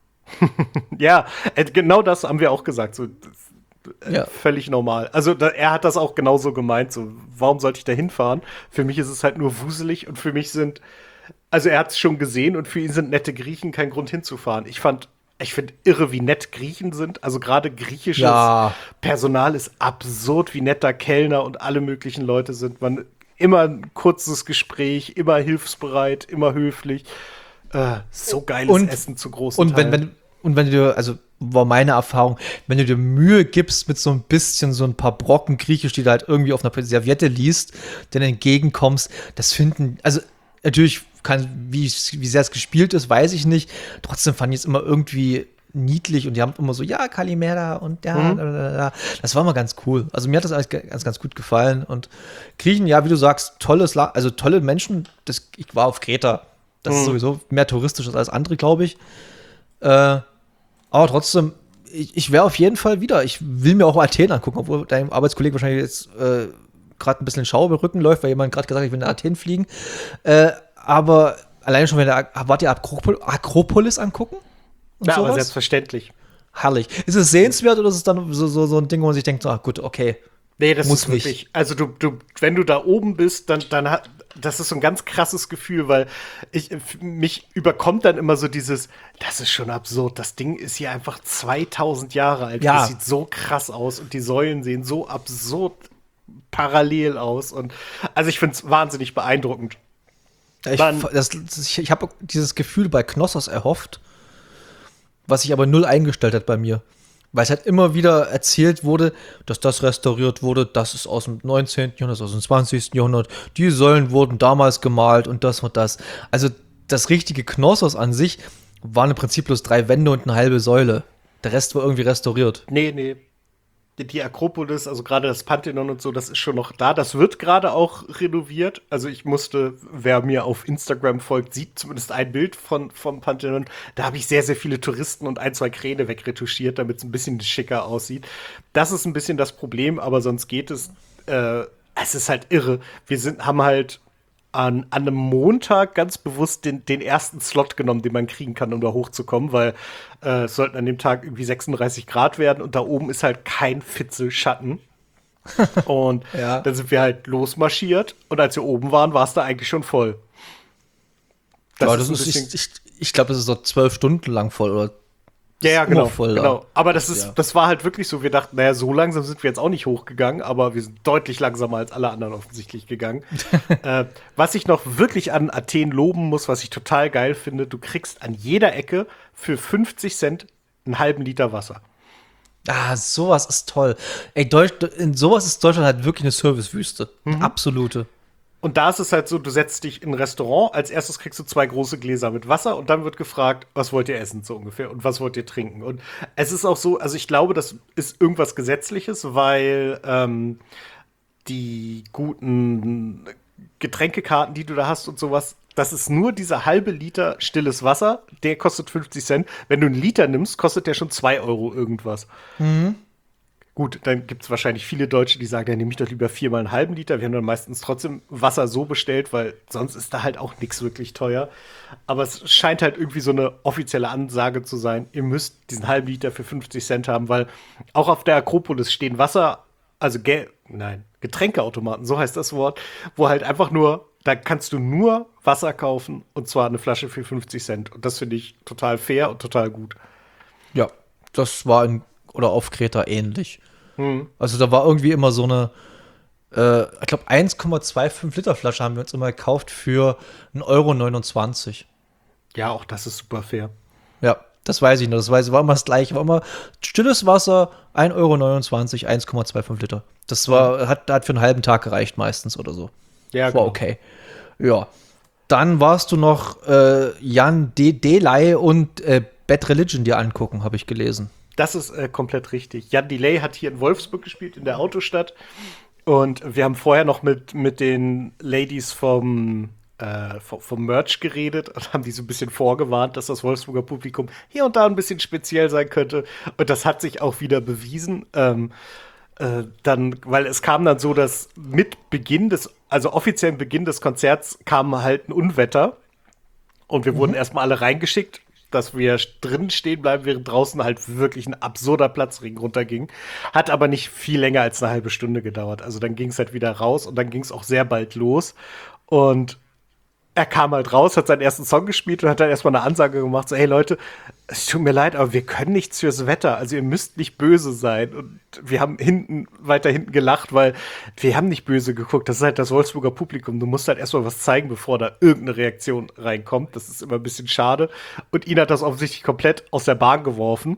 B: Ja, genau das haben wir auch gesagt. So,
A: Ja.
B: völlig normal. Also er hat das auch genauso gemeint. So, warum sollte ich da hinfahren? Für mich ist es halt nur wuselig und für mich also er hat es schon gesehen und für ihn sind nette Griechen kein Grund hinzufahren. Ich finde irre, wie nett Griechen sind. Also gerade griechisches Personal ist absurd, wie nett da Kellner und alle möglichen Leute sind. Man immer ein kurzes Gespräch, immer hilfsbereit, immer höflich. So geiles Essen zu großen Teilen.
A: Und wenn du, also war meine Erfahrung, wenn du dir Mühe gibst mit so ein paar Brocken Griechisch, die du halt irgendwie auf einer Serviette liest, denen entgegenkommst, das finden, also natürlich wie sehr es gespielt ist, weiß ich nicht. Trotzdem fand ich es immer irgendwie niedlich und die haben immer so, ja, Kalimera und ja, das war immer ganz cool. Also mir hat das alles ganz gut gefallen und Griechen, ja, wie du sagst, also tolle Menschen. Ich war auf Kreta. Das ist sowieso mehr touristisch als alles andere, glaube ich. Aber trotzdem, ich wäre auf jeden Fall wieder. Ich will mir auch Athen angucken, obwohl dein Arbeitskollege wahrscheinlich jetzt gerade ein bisschen Schauer im Rücken läuft, weil jemand gerade gesagt hat, ich will nach Athen fliegen. Aber alleine schon, wart ihr Akropolis angucken?
B: Ja, aber selbstverständlich.
A: Herrlich. Ist es sehenswert oder ist es dann so ein Ding, wo man sich denkt, gut, okay.
B: Nee, das muss ist wirklich, nicht. Also wenn du da oben bist, das ist so ein ganz krasses Gefühl, weil mich überkommt dann immer so das ist schon absurd. Das Ding ist hier einfach 2000 Jahre alt.
A: Ja.
B: Das sieht so krass aus und die Säulen sehen so absurd parallel aus. Und also ich finde es wahnsinnig beeindruckend.
A: Ich habe dieses Gefühl bei Knossos erhofft, was sich aber null eingestellt hat bei mir. Weil es halt immer wieder erzählt wurde, dass das restauriert wurde, das ist aus dem 19. Jahrhundert, aus dem 20. Jahrhundert, die Säulen wurden damals gemalt und das und das. Also das richtige Knossos an sich waren im Prinzip bloß 3 Wände und eine halbe Säule. Der Rest war irgendwie restauriert.
B: Nee. Die Akropolis, also gerade das Pantheon und so, das ist schon noch da. Das wird gerade auch renoviert. Also wer mir auf Instagram folgt, sieht zumindest ein Bild vom Pantheon. Da habe ich sehr, sehr viele Touristen und 1, 2 Kräne wegretuschiert, damit es ein bisschen schicker aussieht. Das ist ein bisschen das Problem, aber sonst geht es. Es ist halt irre. Haben halt an einem Montag ganz bewusst den ersten Slot genommen, den man kriegen kann, um da hochzukommen, weil es sollten an dem Tag irgendwie 36 Grad werden und da oben ist halt kein Fitzel Schatten. Und dann sind wir halt losmarschiert und als wir oben waren, war es da eigentlich schon voll.
A: Ich glaube, das ist so 12 Stunden lang voll, oder?
B: Ja, genau. Aber das war halt wirklich so, wir dachten, naja, so langsam sind wir jetzt auch nicht hochgegangen, aber wir sind deutlich langsamer als alle anderen offensichtlich gegangen. Was ich noch wirklich an Athen loben muss, was ich total geil finde, du kriegst an jeder Ecke für 50 Cent einen halben Liter Wasser.
A: Ah, sowas ist toll. Ey, in sowas ist Deutschland halt wirklich eine Servicewüste. Absolute.
B: Und da ist es halt so, du setzt dich in ein Restaurant, als erstes kriegst du 2 große Gläser mit Wasser und dann wird gefragt, was wollt ihr essen, so ungefähr, und was wollt ihr trinken. Und es ist auch so, also ich glaube, das ist irgendwas Gesetzliches, weil die guten Getränkekarten, die du da hast und sowas, das ist nur dieser halbe Liter stilles Wasser, der kostet 50 Cent. Wenn du einen Liter nimmst, kostet der schon 2 Euro irgendwas. Gut, dann gibt es wahrscheinlich viele Deutsche, die sagen, dann nehme ich doch lieber 4 mal einen halben Liter. Wir haben dann meistens trotzdem Wasser so bestellt, weil sonst ist da halt auch nichts wirklich teuer. Aber es scheint halt irgendwie so eine offizielle Ansage zu sein, ihr müsst diesen halben Liter für 50 Cent haben, weil auch auf der Akropolis stehen Getränkeautomaten, so heißt das Wort, wo halt einfach nur, da kannst du nur Wasser kaufen und zwar eine Flasche für 50 Cent. Und das finde ich total fair und total gut.
A: Ja, das war auf Kreta ähnlich. Also da war irgendwie immer so eine, ich glaube 1,25 Liter Flasche haben wir uns immer gekauft für 1,29 Euro.
B: Ja, auch das ist super fair.
A: Ja, Das weiß ich noch. War immer das gleiche. War immer stilles Wasser, 1,29 €, 1,25 Liter. Hat für einen halben Tag gereicht meistens oder so.
B: Ja,
A: war okay. Ja. Dann warst du noch Jan Delay und Bad Religion dir angucken, habe ich gelesen.
B: Das ist komplett richtig. Jan Delay hat hier in Wolfsburg gespielt, in der Autostadt. Und wir haben vorher noch mit den Ladies vom Merch geredet und haben die so ein bisschen vorgewarnt, dass das Wolfsburger Publikum hier und da ein bisschen speziell sein könnte. Und das hat sich auch wieder bewiesen. Weil es kam dann so, dass mit offiziellen Beginn des Konzerts kam halt ein Unwetter. Und wir wurden erstmal alle reingeschickt, dass wir drinnen stehen bleiben, während draußen halt wirklich ein absurder Platzregen runterging. Hat aber nicht viel länger als eine halbe Stunde gedauert. Also dann ging es halt wieder raus und dann ging es auch sehr bald los. Und er kam halt raus, hat seinen ersten Song gespielt und hat dann erstmal eine Ansage gemacht, so, hey Leute, es tut mir leid, aber wir können nichts fürs Wetter, also ihr müsst nicht böse sein. Und wir haben weiter hinten gelacht, weil wir haben nicht böse geguckt, das ist halt das Wolfsburger Publikum, du musst halt erstmal was zeigen, bevor da irgendeine Reaktion reinkommt, das ist immer ein bisschen schade. Und ihn hat das offensichtlich komplett aus der Bahn geworfen.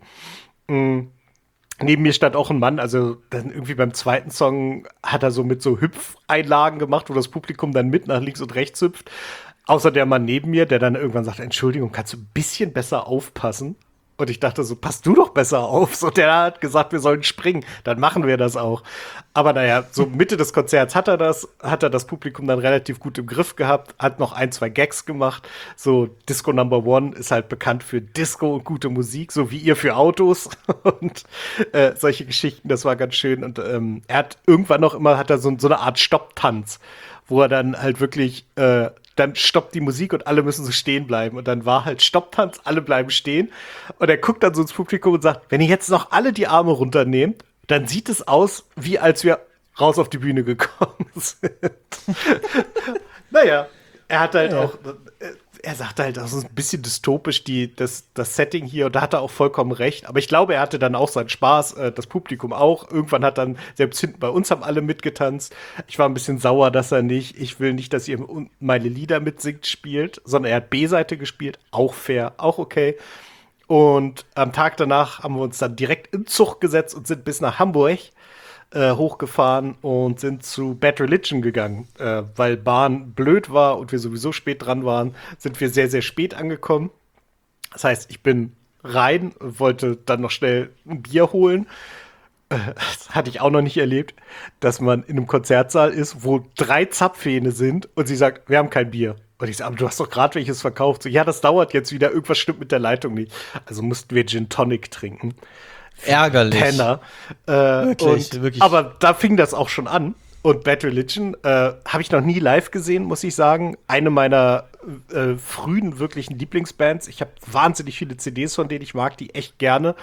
B: Neben mir stand auch ein Mann, also dann irgendwie beim zweiten Song hat er so mit so Hüpfeinlagen gemacht, wo das Publikum dann mit nach links und rechts hüpft. Außer der Mann neben mir, der dann irgendwann sagt, Entschuldigung, kannst du ein bisschen besser aufpassen? Und ich dachte so, pass du doch besser auf. So, der hat gesagt, wir sollen springen. Dann machen wir das auch. Aber naja, so Mitte des Konzerts hat er das Publikum dann relativ gut im Griff gehabt, hat noch 1, 2 Gags gemacht. So, Disco Number One ist halt bekannt für Disco und gute Musik, so wie ihr für Autos. Und solche Geschichten, das war ganz schön. Und er hat irgendwann noch immer, hat er so eine Art Stopptanz, wo er dann halt wirklich dann stoppt die Musik und alle müssen so stehen bleiben. Und dann war halt Stopptanz, alle bleiben stehen. Und er guckt dann so ins Publikum und sagt, wenn ihr jetzt noch alle die Arme runternehmt, dann sieht es aus, wie als wir raus auf die Bühne gekommen sind. Naja, er hat halt auch, er sagt halt, das ist ein bisschen dystopisch, das Setting hier, und da hat er auch vollkommen recht. Aber ich glaube, er hatte dann auch seinen Spaß, das Publikum auch. Irgendwann hat dann, selbst hinten bei uns haben alle mitgetanzt. Ich war ein bisschen sauer, dass er nicht, ich will nicht, dass ihr meine Lieder mitsingt, spielt, sondern er hat B-Seite gespielt, auch fair, auch okay. Und am Tag danach haben wir uns dann direkt in Zug gesetzt und sind bis nach Hamburg hochgefahren und sind zu Bad Religion gegangen. Weil Bahn blöd war und wir sowieso spät dran waren, sind wir sehr, sehr spät angekommen. Das heißt, ich bin rein, wollte dann noch schnell ein Bier holen. Das hatte ich auch noch nicht erlebt, dass man in einem Konzertsaal ist, wo 3 Zapfhähne sind und sie sagt, wir haben kein Bier. Und ich sage, aber du hast doch gerade welches verkauft. So, ja, das dauert jetzt wieder, irgendwas stimmt mit der Leitung nicht. Also mussten wir Gin Tonic trinken.
A: Ärgerlich.
B: Penner.
A: Wirklich.
B: Aber da fing das auch schon an. Und Bad Religion habe ich noch nie live gesehen, muss ich sagen. Eine meiner frühen wirklichen Lieblingsbands. Ich habe wahnsinnig viele CDs von denen ich mag, die echt gerne.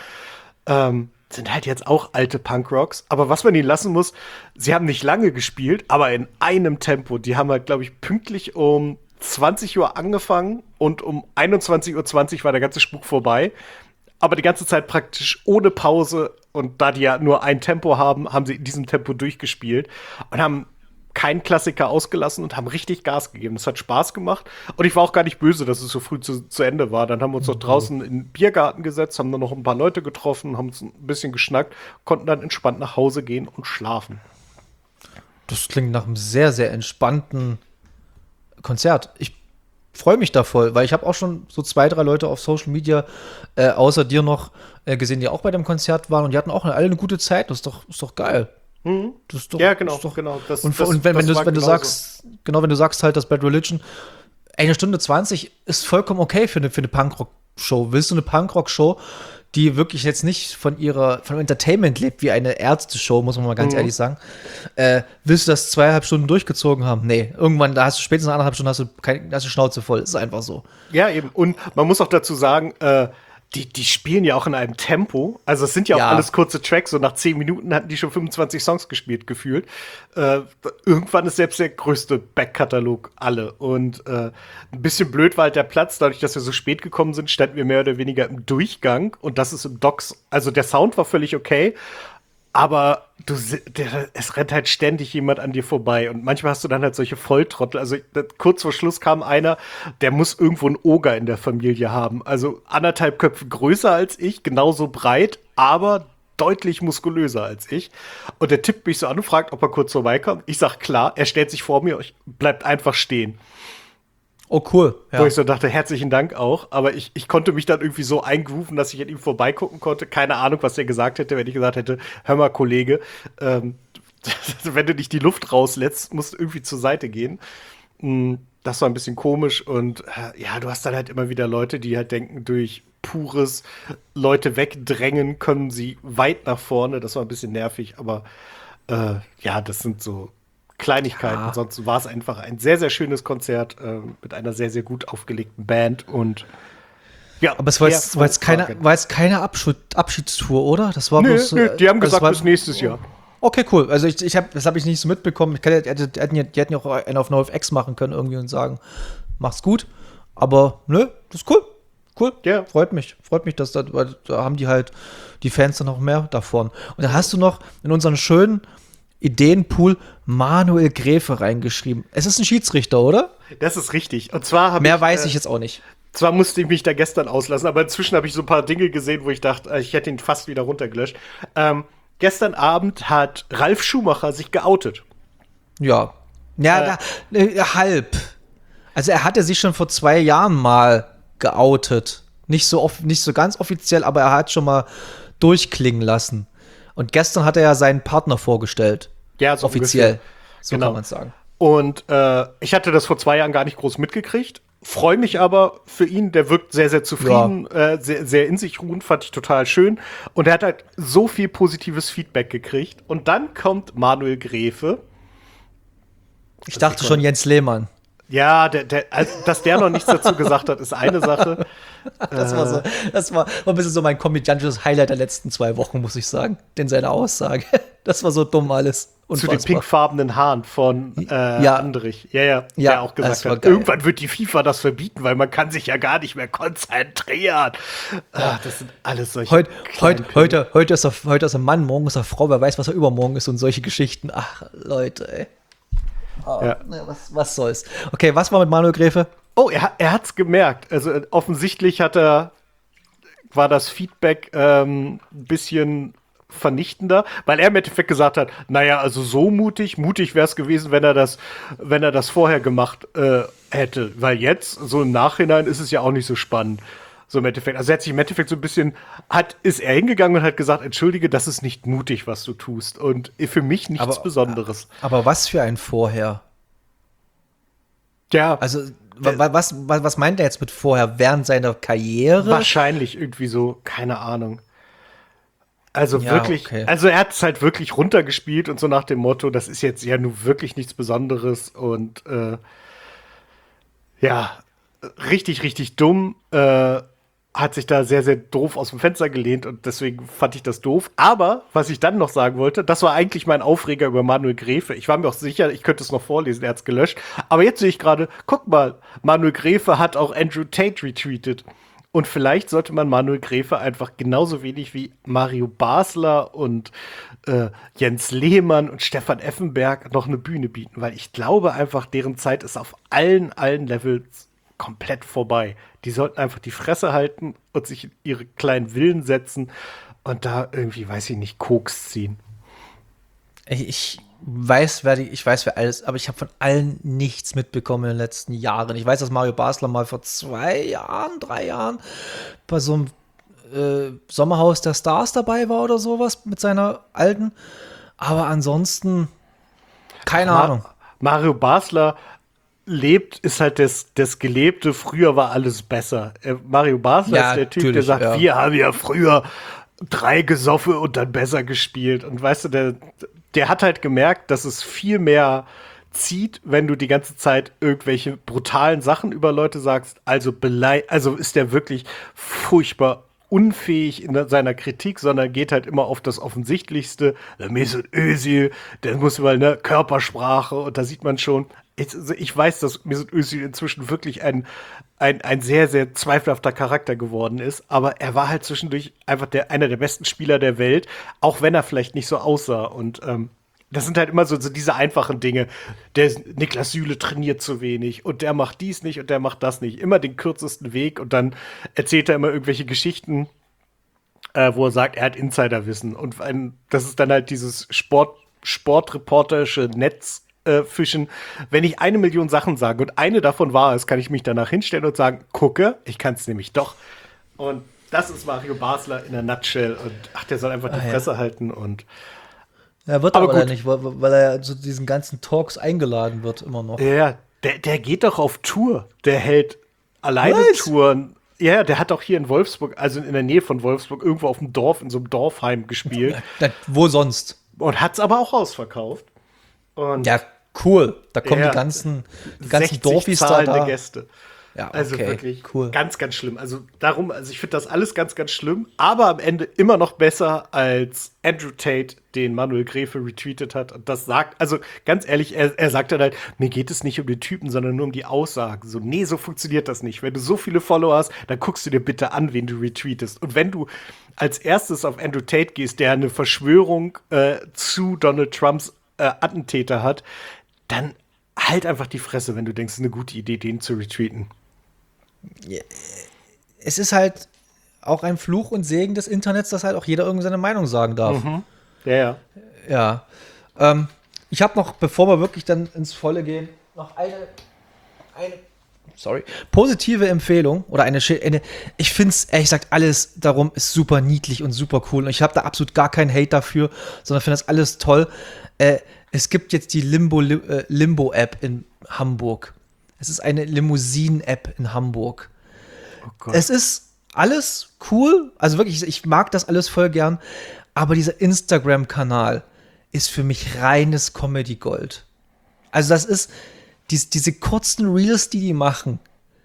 B: Sind halt jetzt auch alte Punkrocks. Aber was man ihnen lassen muss, sie haben nicht lange gespielt, aber in einem Tempo. Die haben halt, glaube ich, pünktlich um 20 Uhr angefangen und um 21:20 Uhr war der ganze Spuk vorbei. Aber die ganze Zeit praktisch ohne Pause. Und da die ja nur ein Tempo haben, haben sie in diesem Tempo durchgespielt und haben keinen Klassiker ausgelassen und haben richtig Gas gegeben. Das hat Spaß gemacht. Und ich war auch gar nicht böse, dass es so früh zu Ende war. Dann haben wir uns noch draußen in den Biergarten gesetzt, haben dann noch ein paar Leute getroffen, haben uns ein bisschen geschnackt, konnten dann entspannt nach Hause gehen und schlafen.
A: Das klingt nach einem sehr, sehr entspannten Konzert. Ich freue mich da voll, weil ich habe auch schon so 2, 3 Leute auf Social Media außer dir noch gesehen, die auch bei dem Konzert waren, und die hatten auch alle eine gute Zeit. Das ist doch geil. Das ist doch,
B: Ja, genau,
A: ist doch,
B: genau.
A: Und wenn du sagst halt, dass Bad Religion 1:20 ist vollkommen okay für eine Punkrock-Show. Willst du eine Punkrock-Show, die wirklich jetzt nicht von Entertainment lebt, wie eine Ärzte-Show, muss man mal ganz ehrlich sagen, willst du das 2,5 Stunden durchgezogen haben? Nee, irgendwann, da hast du spätestens 1,5 Stunden hast du Schnauze voll. Ist einfach so.
B: Ja, eben. Und man muss auch dazu sagen, die spielen ja auch in einem Tempo. Also es sind ja auch alles kurze Tracks. So nach 10 Minuten hatten die schon 25 Songs gespielt, gefühlt. Irgendwann ist selbst der größte Backkatalog alle. Und ein bisschen blöd war halt der Platz. Dadurch, dass wir so spät gekommen sind, standen wir mehr oder weniger im Durchgang. Und das ist im Docks. Also der Sound war völlig okay. Aber es rennt halt ständig jemand an dir vorbei. Und manchmal hast du dann halt solche Volltrottel. Also kurz vor Schluss kam einer, der muss irgendwo einen Oger in der Familie haben. Also 1,5 Köpfe größer als ich, genauso breit, aber deutlich muskulöser als ich. Und der tippt mich so an und fragt, ob er kurz vorbeikommt. Ich sag klar, er stellt sich vor mir, bleibt einfach stehen.
A: Oh, cool.
B: Wo
A: Ja.
B: ich so dachte, herzlichen Dank auch. Aber ich konnte mich dann irgendwie so eingrooven, dass ich an ihm vorbeigucken konnte. Keine Ahnung, was der gesagt hätte, wenn ich gesagt hätte, hör mal, Kollege, wenn du nicht die Luft rauslässt, musst du irgendwie zur Seite gehen. Das war ein bisschen komisch. Und ja, du hast dann halt immer wieder Leute, die halt denken, durch pures Leute wegdrängen können sie weit nach vorne. Das war ein bisschen nervig, aber ja, das sind so Kleinigkeiten.
A: Ja.
B: Ansonsten war es einfach ein sehr, sehr schönes Konzert mit einer sehr, sehr gut aufgelegten Band und ja.
A: Aber es war jetzt keine Abschiedstour, oder? Das war
B: Nö,
A: bloß,
B: die haben gesagt,
A: war,
B: bis nächstes Jahr.
A: Okay, cool. Also das habe ich nicht so mitbekommen. Die hätten ja auch einen auf NoFX machen können irgendwie und sagen, mach's gut. Aber nö, das ist cool. Cool.
B: Ja.
A: Freut mich, dass weil da haben die halt die Fans dann noch mehr davon. Und dann hast du noch in unseren schönen Ideenpool Manuel Gräfe reingeschrieben. Es ist ein Schiedsrichter, oder?
B: Das ist richtig. Und zwar
A: Mehr weiß ich jetzt auch nicht.
B: Zwar musste ich mich da gestern auslassen, aber inzwischen habe ich so ein paar Dinge gesehen, wo ich dachte, ich hätte ihn fast wieder runtergelöscht. Gestern Abend hat Ralf Schumacher sich geoutet.
A: Ja. Ja, halb. Also er hatte sich schon vor 2 Jahren mal geoutet. Nicht so ganz offiziell, aber er hat schon mal durchklingen lassen. Und gestern hat er ja seinen Partner vorgestellt.
B: Ja, so
A: offiziell.
B: ungefähr.
A: So
B: Genau.
A: kann man es sagen.
B: Und ich hatte das vor 2 Jahren gar nicht groß mitgekriegt. Freue mich aber für ihn, der wirkt sehr, sehr zufrieden, sehr, sehr in sich ruhend, fand ich total schön. Und er hat halt so viel positives Feedback gekriegt. Und dann kommt Manuel Gräfe.
A: Ich dachte schon Jens Lehmann.
B: Ja, dass der noch nichts dazu gesagt hat, ist eine Sache.
A: Das war ein bisschen so mein komödiantisches Highlight der letzten 2 Wochen, muss ich sagen. Denn seine Aussage, das war so dumm alles.
B: Zu den pinkfarbenen Haaren von Andrich. Ja, der auch gesagt hat, irgendwann wird die FIFA das verbieten, weil man kann sich ja gar nicht mehr konzentrieren. Ja. Das sind alles solche
A: Heute ist er Mann, morgen ist er Frau, wer weiß, was er übermorgen ist und solche Geschichten. Ach, Leute, ey. Was soll's. Okay, was war mit Manuel Gräfe?
B: Oh, er hat's gemerkt. Also offensichtlich war das Feedback ein bisschen vernichtender, weil er im Endeffekt gesagt hat, naja, also so mutig wäre es gewesen, wenn er das vorher gemacht hätte. Weil jetzt, so im Nachhinein, ist es ja auch nicht so spannend. So im Endeffekt. Also er hat sich im Endeffekt so ein bisschen, ist er hingegangen und hat gesagt, entschuldige, das ist nicht mutig, was du tust. Und für mich nichts Besonderes.
A: Aber was für ein Vorher?
B: Ja.
A: Also, was meint er jetzt mit vorher? Während seiner Karriere?
B: Wahrscheinlich irgendwie so, keine Ahnung. Also
A: Ja,
B: wirklich,
A: okay.
B: also er hat es halt wirklich runtergespielt und so nach dem Motto, das ist jetzt ja nun wirklich nichts Besonderes und ja, richtig, richtig dumm. Hat sich da sehr, sehr doof aus dem Fenster gelehnt und deswegen fand ich das doof. Aber, was ich dann noch sagen wollte, das war eigentlich mein Aufreger über Manuel Gräfe. Ich war mir auch sicher, ich könnte es noch vorlesen, er hat es gelöscht. Aber jetzt sehe ich gerade, guck mal, Manuel Gräfe hat auch Andrew Tate retweetet. Und vielleicht sollte man Manuel Gräfe einfach genauso wenig wie Mario Basler und Jens Lehmann und Stefan Effenberg noch eine Bühne bieten, weil ich glaube einfach, deren Zeit ist auf allen Levels komplett vorbei. Die sollten einfach die Fresse halten und sich in ihre kleinen Villen setzen und da irgendwie, weiß ich nicht, Koks ziehen.
A: Ich weiß, wer alles, aber ich habe von allen nichts mitbekommen in den letzten Jahren. Ich weiß, dass Mario Basler mal vor 3 Jahren bei so einem Sommerhaus der Stars dabei war oder sowas mit seiner alten. Aber ansonsten keine Ahnung.
B: Mario Basler ist halt das Gelebte, früher war alles besser. Mario Basler ist der Typ, der sagt, wir haben ja früher 3 gesoffen und dann besser gespielt. Und weißt du, der hat halt gemerkt, dass es viel mehr zieht, wenn du die ganze Zeit irgendwelche brutalen Sachen über Leute sagst. Also ist der wirklich furchtbar unfähig in seiner Kritik, sondern geht halt immer auf das Offensichtlichste. Der Mesut Özil, der muss mal, ne, Körpersprache, und da sieht man schon, ich weiß, dass Mesut Özil inzwischen wirklich ein sehr, sehr zweifelhafter Charakter geworden ist, aber er war halt zwischendurch einfach einer der besten Spieler der Welt, auch wenn er vielleicht nicht so aussah. Und das sind halt immer so diese einfachen Dinge. Der Niklas Süle trainiert zu wenig und der macht dies nicht und der macht das nicht. Immer den kürzesten Weg, und dann erzählt er immer irgendwelche Geschichten, wo er sagt, er hat Insiderwissen. Und das ist dann halt dieses sportreporterische Netzfischen. Wenn ich 1 Million Sachen sage und eine davon wahr ist, kann ich mich danach hinstellen und sagen, gucke, ich kann es nämlich doch. Und das ist Mario Basler in der Nutshell. Und der soll einfach die Fresse halten. Und
A: er wird aber ja nicht, weil er ja zu diesen ganzen Talks eingeladen wird, immer noch.
B: Ja, der geht doch auf Tour. Der hält alleine Touren. Ja, der hat auch hier in Wolfsburg, also in der Nähe von Wolfsburg, irgendwo auf dem Dorf, in so einem Dorfheim gespielt.
A: Wo sonst?
B: Und hat's aber auch ausverkauft. Und
A: ja, cool. Da kommen die ganzen Dorfis da.
B: Gäste.
A: Ja, okay,
B: also wirklich
A: cool.
B: Ganz, ganz schlimm. Also ich finde das alles ganz, ganz schlimm, aber am Ende immer noch besser als Andrew Tate, den Manuel Gräfe retweetet hat. Und das sagt, also ganz ehrlich, er sagt dann halt, mir geht es nicht um den Typen, sondern nur um die Aussagen. So, nee, so funktioniert das nicht. Wenn du so viele Follower hast, dann guckst du dir bitte an, wen du retweetest. Und wenn du als erstes auf Andrew Tate gehst, der eine Verschwörung zu Donald Trumps Attentäter hat, dann halt einfach die Fresse, wenn du denkst, es ist eine gute Idee, den zu retweeten.
A: Es ist halt auch ein Fluch und Segen des Internets, dass halt auch jeder irgendwie seine Meinung sagen darf.
B: Mhm. Ja.
A: Ich habe noch, bevor wir wirklich dann ins Volle gehen, noch eine positive Empfehlung oder ich finde es, ehrlich gesagt, alles darum ist super niedlich und super cool. Und ich habe da absolut gar keinen Hate dafür, sondern finde das alles toll. Es gibt jetzt die Limbo-App in Hamburg. Es ist eine Limousinen-App in Hamburg.
B: Oh Gott.
A: Es ist alles cool. Also wirklich, ich mag das alles voll gern. Aber dieser Instagram-Kanal ist für mich reines Comedy-Gold. Also das ist diese kurzen Reels, die machen.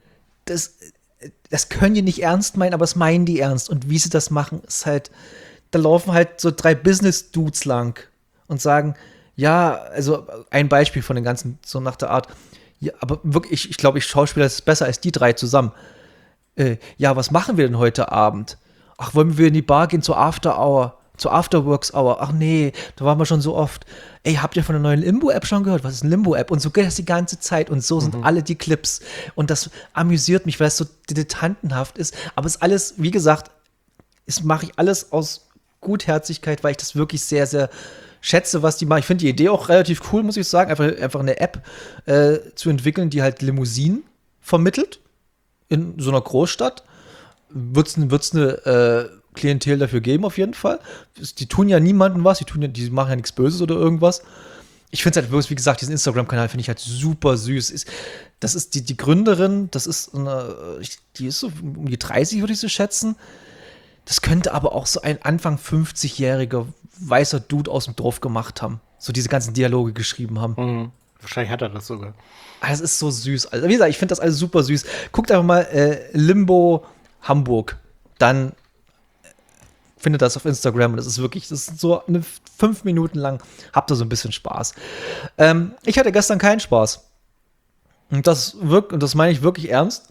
A: Das können die nicht ernst meinen, aber das meinen die ernst. Und wie sie das machen, ist halt, da laufen halt so 3 Business-Dudes lang und sagen, ja, also ein Beispiel von den ganzen, so nach der Art, ja, aber wirklich, ich glaube, Schauspieler ist besser als die 3 zusammen. Ja, was machen wir denn heute Abend? Ach, wollen wir in die Bar gehen zur Afterworks Hour? Ach nee, da waren wir schon so oft. Ey, habt ihr von der neuen Limbo-App schon gehört? Was ist eine Limbo-App? Und so geht das die ganze Zeit. Und so sind alle die Clips. Und das amüsiert mich, weil es so dilettantenhaft ist. Aber es ist alles, wie gesagt, mache ich alles aus Gutherzigkeit, weil ich das wirklich sehr, sehr schätze, was die machen. Ich finde die Idee auch relativ cool, muss ich sagen. Einfach eine App zu entwickeln, die halt Limousinen vermittelt in so einer Großstadt. Wird's eine Klientel dafür geben, auf jeden Fall. Die tun ja niemandem was, die machen ja nichts Böses oder irgendwas. Ich finde es halt wirklich, wie gesagt, diesen Instagram-Kanal finde ich halt super süß. Das ist die Gründerin, die ist so um die 30, würde ich so schätzen. Das könnte aber auch so ein Anfang 50-jähriger weißer Dude aus dem Dorf gemacht haben. So diese ganzen Dialoge geschrieben haben.
B: Mhm. Wahrscheinlich hat er das sogar.
A: Das ist so süß. Also, wie gesagt, ich finde das alles super süß. Guckt einfach mal Limbo Hamburg. Dann findet das auf Instagram. Und das ist so 5 Minuten lang. Habt ihr so ein bisschen Spaß. Ich hatte gestern keinen Spaß. Und das meine ich wirklich ernst.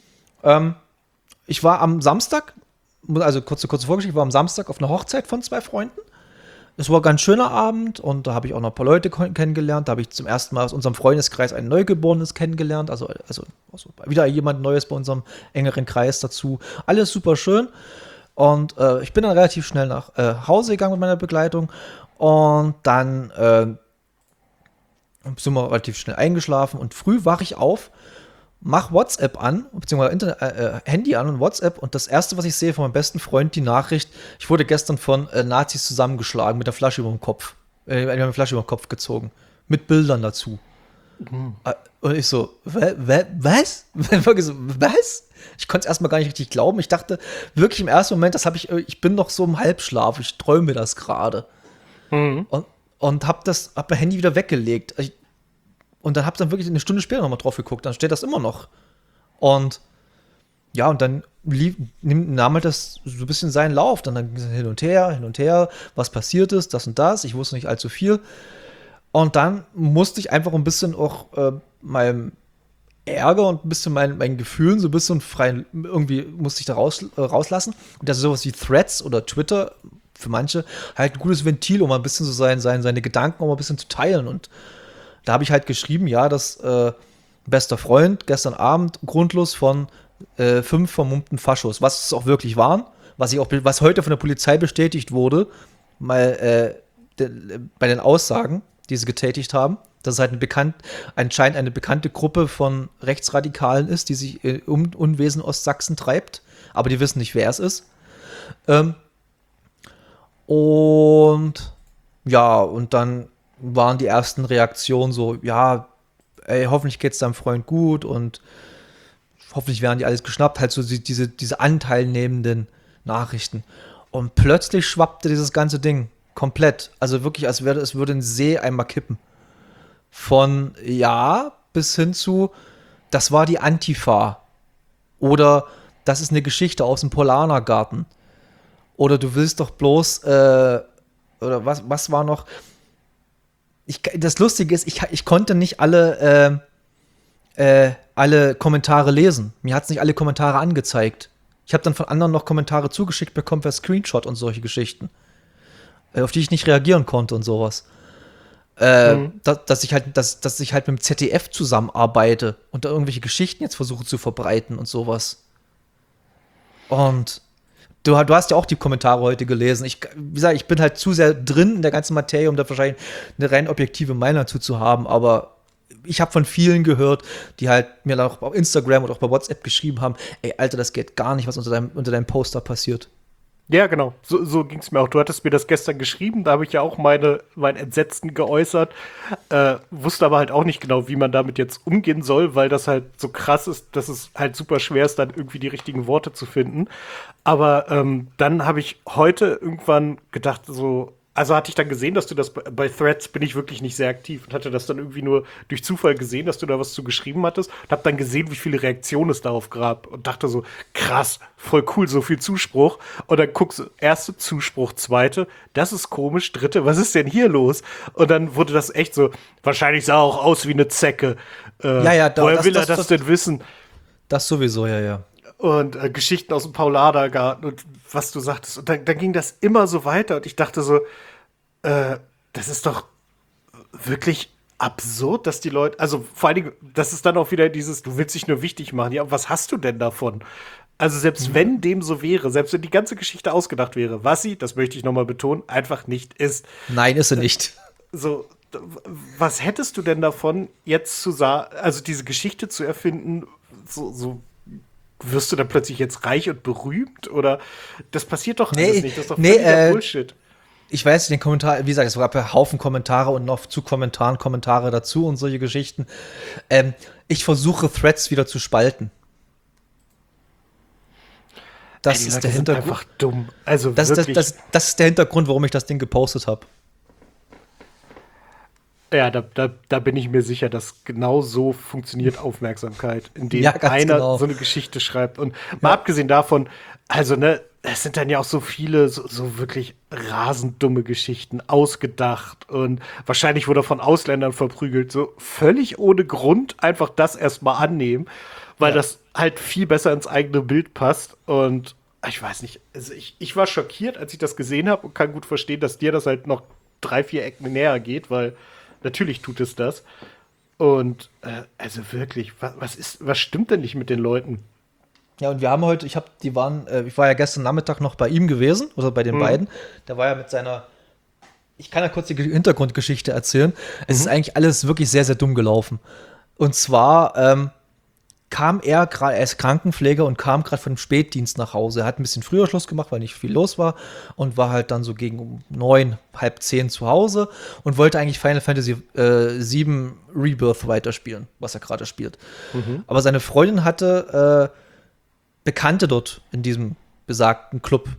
A: Ich war am Samstag, also kurze Vorgeschichte, ich war am Samstag auf einer Hochzeit von 2 Freunden. Es war ein ganz schöner Abend und da habe ich auch noch ein paar Leute kennengelernt. Da habe ich zum ersten Mal aus unserem Freundeskreis ein Neugeborenes kennengelernt. Also wieder jemand Neues bei unserem engeren Kreis dazu. Alles super schön. Und ich bin dann relativ schnell nach Hause gegangen mit meiner Begleitung. Und dann sind wir relativ schnell eingeschlafen. Und früh wache ich auf, mach WhatsApp an, beziehungsweise Handy an und WhatsApp, und das erste, was ich sehe von meinem besten Freund, die Nachricht: Ich wurde gestern von Nazis zusammengeschlagen mit der Flasche über dem Kopf. Die haben eine Flasche über den Kopf gezogen. Mit Bildern dazu. Und ich so, was? Was? Ich konnte es erstmal gar nicht richtig glauben. Ich dachte wirklich im ersten Moment, ich bin noch so im Halbschlaf, ich träume das gerade. Und hab mein Handy wieder weggelegt. Und dann habe ich wirklich eine Stunde später nochmal drauf geguckt, dann steht das immer noch. Und ja, und dann nahm halt das so ein bisschen seinen Lauf. Dann ging es hin und her, was passiert ist, das und das. Ich wusste nicht allzu viel. Und dann musste ich einfach ein bisschen auch meinem Ärger und ein bisschen meinen Gefühlen so ein bisschen frei, irgendwie musste ich da rauslassen. Und das ist sowas wie Threads oder Twitter für manche halt ein gutes Ventil, um mal ein bisschen so seine Gedanken auch mal ein bisschen zu teilen. Und da habe ich halt geschrieben, ja, dass bester Freund gestern Abend grundlos von 5 vermummten Faschos, was es auch wirklich waren, was heute von der Polizei bestätigt wurde, mal bei den Aussagen, die sie getätigt haben, dass es halt anscheinend eine bekannte Gruppe von Rechtsradikalen ist, die sich Unwesen Ostsachsen treibt, aber die wissen nicht, wer es ist. Und ja, und dann waren die ersten Reaktionen so, ja, ey, hoffentlich geht's deinem Freund gut und hoffentlich werden die alles geschnappt, halt so diese anteilnehmenden Nachrichten. Und plötzlich schwappte dieses ganze Ding komplett. Also wirklich, als würde ein See einmal kippen. Von ja bis hin zu, das war die Antifa. Oder das ist eine Geschichte aus dem Polanergarten. Oder du willst doch bloß, oder was war noch? Das Lustige ist, ich konnte nicht alle Kommentare lesen. Mir hat es nicht alle Kommentare angezeigt. Ich habe dann von anderen noch Kommentare zugeschickt bekommen per Screenshot und solche Geschichten, auf die ich nicht reagieren konnte und sowas. Dass ich halt mit dem ZDF zusammenarbeite und da irgendwelche Geschichten jetzt versuche zu verbreiten und sowas. Und du hast ja auch die Kommentare heute gelesen. Wie gesagt, ich bin halt zu sehr drin in der ganzen Materie, um da wahrscheinlich eine rein objektive Meinung dazu zu haben, aber ich habe von vielen gehört, die halt mir dann auch auf Instagram oder auch bei WhatsApp geschrieben haben, ey, Alter, das geht gar nicht, was unter deinem Poster passiert.
B: Ja, genau. So ging es mir auch. Du hattest mir das gestern geschrieben, da habe ich ja auch mein Entsetzen geäußert, wusste aber halt auch nicht genau, wie man damit jetzt umgehen soll, weil das halt so krass ist, dass es halt super schwer ist, dann irgendwie die richtigen Worte zu finden. Aber dann habe ich heute irgendwann gedacht, so, also hatte ich dann gesehen, dass du das bei Threads bin ich wirklich nicht sehr aktiv und hatte das dann irgendwie nur durch Zufall gesehen, dass du da was zu geschrieben hattest und habe dann gesehen, wie viele Reaktionen es darauf gab und dachte so, krass, voll cool, so viel Zuspruch. Und dann guckst du, erste Zuspruch, zweite, das ist komisch, dritte, was ist denn hier los? Und dann wurde das echt so, wahrscheinlich sah er auch aus wie eine Zecke. Woher will er das denn wissen?
A: Das sowieso, ja.
B: Und Geschichten aus dem Paulanergarten und was du sagtest. Und dann ging das immer so weiter und ich dachte so, das ist doch wirklich absurd, dass die Leute, also vor allen Dingen, das ist dann auch wieder dieses, du willst dich nur wichtig machen. Ja, was hast du denn davon? Also selbst wenn dem so wäre, selbst wenn die ganze Geschichte ausgedacht wäre, was sie, das möchte ich nochmal betonen, einfach nicht ist.
A: Nein, ist sie nicht.
B: So, was hättest du denn davon, jetzt zu sagen, also diese Geschichte zu erfinden, so wirst du dann plötzlich jetzt reich und berühmt? Oder das passiert doch alles nicht. Das ist doch völliger Bullshit.
A: Ich weiß den Kommentar, wie gesagt, es gab ja Haufen Kommentare und noch zu Kommentaren Kommentare dazu und solche Geschichten. Ich versuche Threads wieder zu spalten. Das ist der Hintergrund.
B: Einfach dumm. Also
A: das ist der Hintergrund, warum ich das Ding gepostet habe.
B: Ja, da bin ich mir sicher, dass genau so funktioniert Aufmerksamkeit, indem einer genau so eine Geschichte schreibt. Und mal abgesehen davon, also es sind dann ja auch so viele so wirklich rasend dumme Geschichten ausgedacht und wahrscheinlich wurde er von Ausländern verprügelt, so völlig ohne Grund einfach das erstmal annehmen, weil das halt viel besser ins eigene Bild passt. Und ich weiß nicht, also ich war schockiert, als ich das gesehen habe und kann gut verstehen, dass dir das halt noch 3-4 Ecken näher geht, weil natürlich tut es das. Und also wirklich, was stimmt denn nicht mit den Leuten?
A: Ja, und wir haben heute, ich war ja gestern Nachmittag noch bei ihm gewesen, also bei den beiden. Der war ja mit seiner, ich kann ja kurz die Hintergrundgeschichte erzählen. Es ist eigentlich alles wirklich sehr, sehr dumm gelaufen. Und zwar er ist Krankenpfleger und kam gerade von dem Spätdienst nach Hause. Er hat ein bisschen früher Schluss gemacht, weil nicht viel los war und war halt dann so gegen um 9, halb 10 zu Hause und wollte eigentlich Final Fantasy 7 Rebirth weiterspielen, was er gerade spielt. Aber seine Freundin hatte Bekannte dort in diesem besagten Club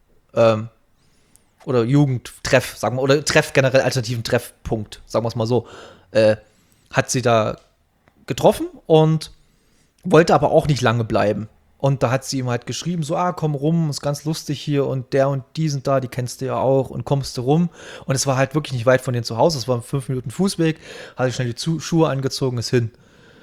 A: oder Jugendtreff, sagen wir, oder Treff generell, alternativen Treffpunkt, sagen wir es mal so, hat sie da getroffen und wollte aber auch nicht lange bleiben. Und da hat sie ihm halt geschrieben, so, komm rum, ist ganz lustig hier und die sind da, die kennst du ja auch und kommst du rum. Und es war halt wirklich nicht weit von denen zu Hause, es war 5 Minuten Fußweg, hatte schnell die Schuhe angezogen, ist hin.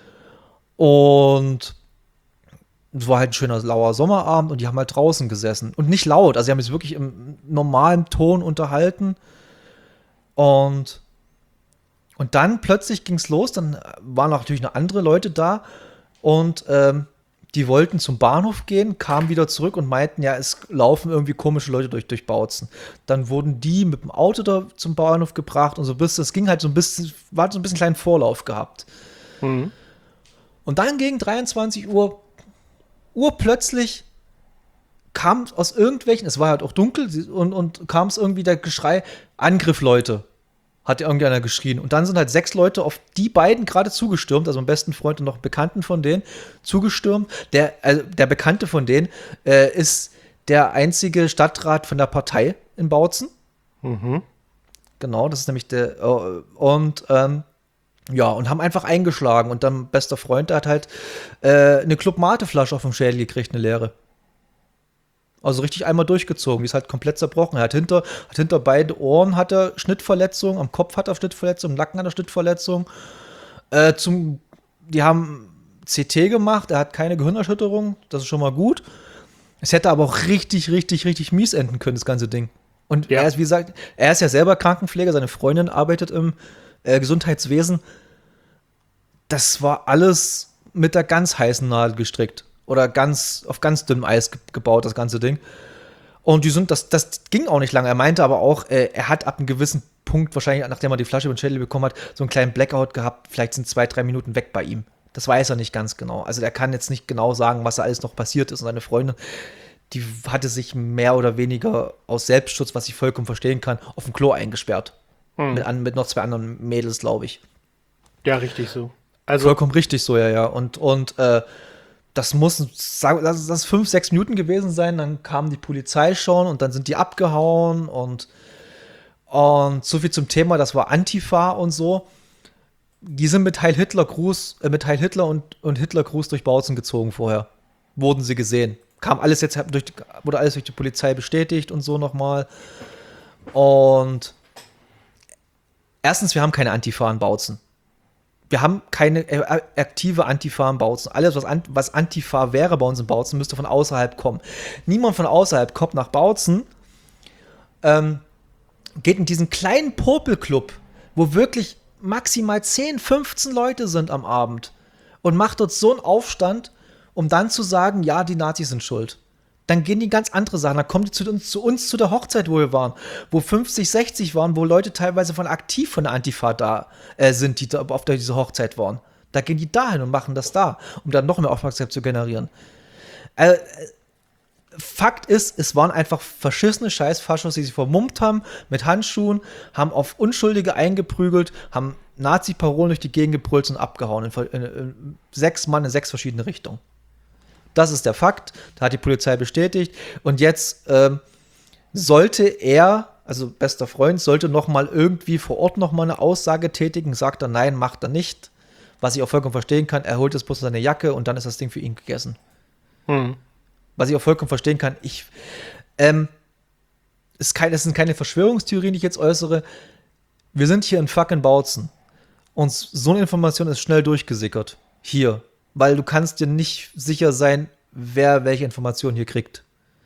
A: Und es war halt ein schöner, lauer Sommerabend und die haben halt draußen gesessen. Und nicht laut, also sie haben sich wirklich im normalen Ton unterhalten. Und dann plötzlich ging es los, dann waren natürlich noch andere Leute da und die wollten zum Bahnhof gehen, kamen wieder zurück und meinten, ja, es laufen irgendwie komische Leute durch Bautzen. Dann wurden die mit dem Auto da zum Bahnhof gebracht und so bis es ging halt so ein bisschen, war so ein bisschen kleinen Vorlauf gehabt.
B: Mhm.
A: Und dann gegen 23 Uhr plötzlich kam aus irgendwelchen, es war halt auch dunkel und kam es irgendwie der Geschrei, Angriff, Leute. Hat ja irgendeiner geschrien. Und dann sind halt 6 Leute auf die beiden gerade zugestürmt, also einen besten Freund und noch einen Bekannten von denen, zugestürmt. Der Bekannte von denen ist der einzige Stadtrat von der Partei in Bautzen.
B: Mhm.
A: Genau, das ist nämlich der. Und haben einfach eingeschlagen. Und dann bester Freund, der hat halt eine Club-Mate-Flasche auf dem Schädel gekriegt, eine leere. Also richtig einmal durchgezogen, die ist halt komplett zerbrochen. Er hat hinter beide Ohren hat er Schnittverletzungen, am Kopf hat er Schnittverletzungen, im Nacken hat er Schnittverletzungen. Die haben CT gemacht, er hat keine Gehirnerschütterung, das ist schon mal gut. Es hätte aber auch richtig, richtig, richtig mies enden können, das ganze Ding. Und
B: Ja.
A: er ist, wie gesagt, er ist ja selber Krankenpfleger, seine Freundin arbeitet im Gesundheitswesen. Das war alles mit der ganz heißen Nadel gestrickt. Oder auf ganz dünnem Eis gebaut, das ganze Ding. Und das ging auch nicht lange. Er meinte aber auch, er hat ab einem gewissen Punkt, wahrscheinlich nachdem er die Flasche über den Schädel bekommen hat, so einen kleinen Blackout gehabt. Vielleicht sind 2-3 Minuten weg bei ihm. Das weiß er nicht ganz genau. Also er kann jetzt nicht genau sagen, was da alles noch passiert ist. Und seine Freundin, die hatte sich mehr oder weniger aus Selbstschutz, was ich vollkommen verstehen kann, auf dem Klo eingesperrt. Mit noch 2 anderen Mädels, glaube ich.
B: Ja, richtig so. Also
A: Vollkommen richtig so, ja. Und das muss, lass es 5-6 Minuten gewesen sein, dann kam die Polizei schon und dann sind die abgehauen und so viel zum Thema, das war Antifa und so. Die sind mit Heil Hitler und Hitlergruß durch Bautzen gezogen vorher. Wurden sie gesehen. Wurde alles durch die Polizei bestätigt und so nochmal. Und erstens, wir haben keine Antifa in Bautzen. Wir haben keine aktive Antifa in Bautzen. Alles, was Antifa wäre bei uns in Bautzen, müsste von außerhalb kommen. Niemand von außerhalb kommt nach Bautzen, geht in diesen kleinen Popelclub, wo wirklich maximal 10, 15 Leute sind am Abend und macht dort so einen Aufstand, um dann zu sagen, ja, die Nazis sind schuld. Dann gehen die ganz andere Sachen. Dann kommen die zu uns zu der Hochzeit, wo wir waren, wo 50, 60 waren, wo Leute teilweise aktiv von der Antifa da sind, die da auf diese Hochzeit waren. Da gehen die dahin und machen das da, um dann noch mehr Aufmerksamkeit zu generieren. Fakt ist, es waren einfach verschissene Scheiß-Faschos, die sich vermummt haben mit Handschuhen, haben auf Unschuldige eingeprügelt, haben Nazi-Parolen durch die Gegend gebrüllt und abgehauen. In 6 Mann in 6 verschiedene Richtungen. Das ist der Fakt, da hat die Polizei bestätigt. Und jetzt sollte er, also bester Freund, sollte noch mal irgendwie vor Ort noch mal eine Aussage tätigen. Sagt er, nein, macht er nicht. Was ich auch vollkommen verstehen kann, er holt jetzt bloß seine Jacke und dann ist das Ding für ihn gegessen. Was ich auch vollkommen verstehen kann, es sind keine Verschwörungstheorien, die ich jetzt äußere. Wir sind hier in fucking Bautzen. Und so eine Information ist schnell durchgesickert. Hier. Weil du kannst dir nicht sicher sein, wer welche Informationen hier kriegt.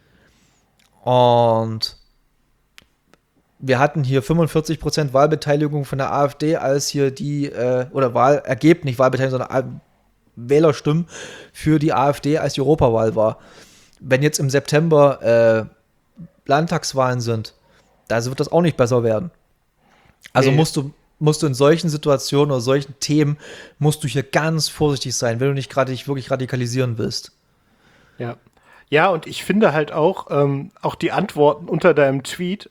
A: Und wir hatten hier 45% Wahlbeteiligung von der AfD, als hier oder Wahlergebnis, nicht Wahlbeteiligung, sondern Wählerstimmen für die AfD, als die Europawahl war. Wenn jetzt im September Landtagswahlen sind, da wird das auch nicht besser werden. Also musst du in solchen Situationen oder solchen Themen, musst du hier ganz vorsichtig sein, wenn du nicht gerade dich wirklich radikalisieren willst.
B: Ja. Ja, und ich finde halt auch die Antworten unter deinem Tweet,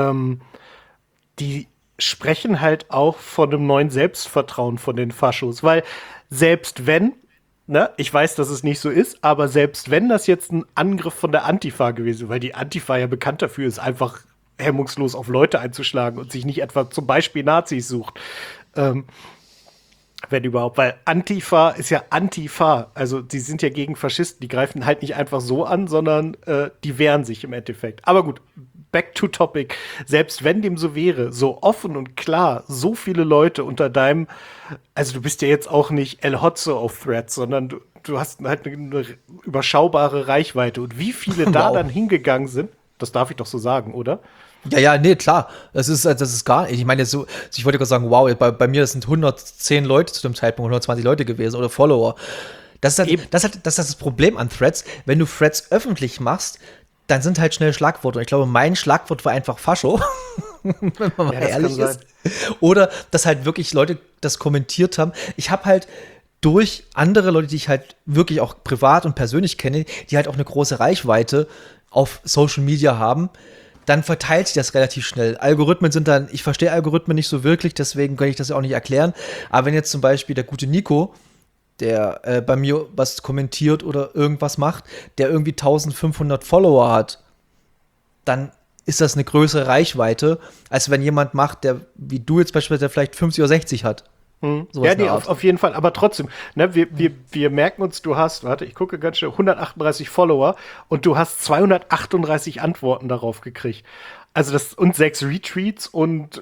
B: die sprechen halt auch von einem neuen Selbstvertrauen von den Faschos, weil selbst wenn, ich weiß, dass es nicht so ist, aber selbst wenn das jetzt ein Angriff von der Antifa gewesen wäre, weil die Antifa ja bekannt dafür ist, einfach hemmungslos auf Leute einzuschlagen und sich nicht etwa zum Beispiel Nazis sucht, Wenn überhaupt, weil Antifa ist ja Antifa. Also die sind ja gegen Faschisten, die greifen halt nicht einfach so an, sondern die wehren sich im Endeffekt. Aber gut, back to topic. Selbst wenn dem so wäre, so offen und klar, so viele Leute unter deinem, also du bist ja jetzt auch nicht El Hotzo auf Threads, sondern du hast halt eine überschaubare Reichweite. Und wie viele da
A: Wow.
B: dann hingegangen sind, das darf ich doch so sagen, oder?
A: Ja, nee, klar. Das ist gar nicht. Ich meine, so, ich wollte gerade sagen, wow, bei mir sind 110 Leute zu dem Zeitpunkt, 120 Leute gewesen oder Follower. Das ist
B: Eben.
A: halt, das ist das Problem an Threads. Wenn du Threads öffentlich machst, dann sind halt schnell Schlagworte. Und ich glaube, mein Schlagwort war einfach Fascho, wenn man mal
B: Ja, das kann
A: ehrlich
B: sein.
A: ist. Oder dass halt wirklich Leute das kommentiert haben. Ich habe halt durch andere Leute, die ich halt wirklich auch privat und persönlich kenne, die halt auch eine große Reichweite auf Social Media haben, dann verteilt sich das relativ schnell. Algorithmen sind dann, ich verstehe Algorithmen nicht so wirklich, deswegen kann ich das ja auch nicht erklären. Aber wenn jetzt zum Beispiel der gute Nico, der bei mir was kommentiert oder irgendwas macht, der irgendwie 1500 Follower hat, dann ist das eine größere Reichweite, als wenn jemand macht, der, wie du jetzt beispielsweise, vielleicht 50 oder 60 hat. Sowas
B: Ja,
A: in der
B: nee,
A: Art.
B: auf jeden Fall. Aber trotzdem, ne, wir merken uns, du hast, warte, ich gucke ganz schnell, 138 Follower und du hast 238 Antworten darauf gekriegt. Also das und 6 Retweets und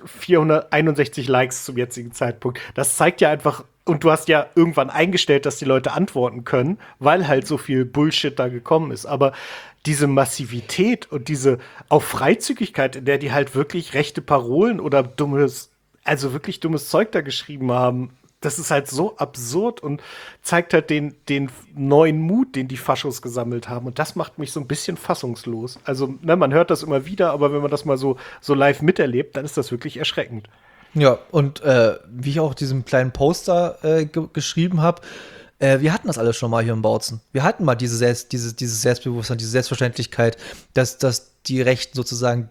B: 461 Likes zum jetzigen Zeitpunkt. Das zeigt ja einfach, und du hast ja irgendwann eingestellt, dass die Leute antworten können, weil halt so viel Bullshit da gekommen ist. Aber diese Massivität und diese auch Freizügigkeit, in der die halt wirklich rechte Parolen oder also wirklich dummes Zeug da geschrieben haben, das ist halt so absurd und zeigt halt den neuen Mut, den die Faschos gesammelt haben. Und das macht mich so ein bisschen fassungslos. Also, ne, man hört das immer wieder, aber wenn man das mal so live miterlebt, dann ist das wirklich erschreckend.
A: Ja, und wie ich auch diesen kleinen Poster geschrieben habe, wir hatten das alles schon mal hier in Bautzen. Wir hatten mal dieses Selbstbewusstsein, diese Selbstverständlichkeit, dass die Rechten sozusagen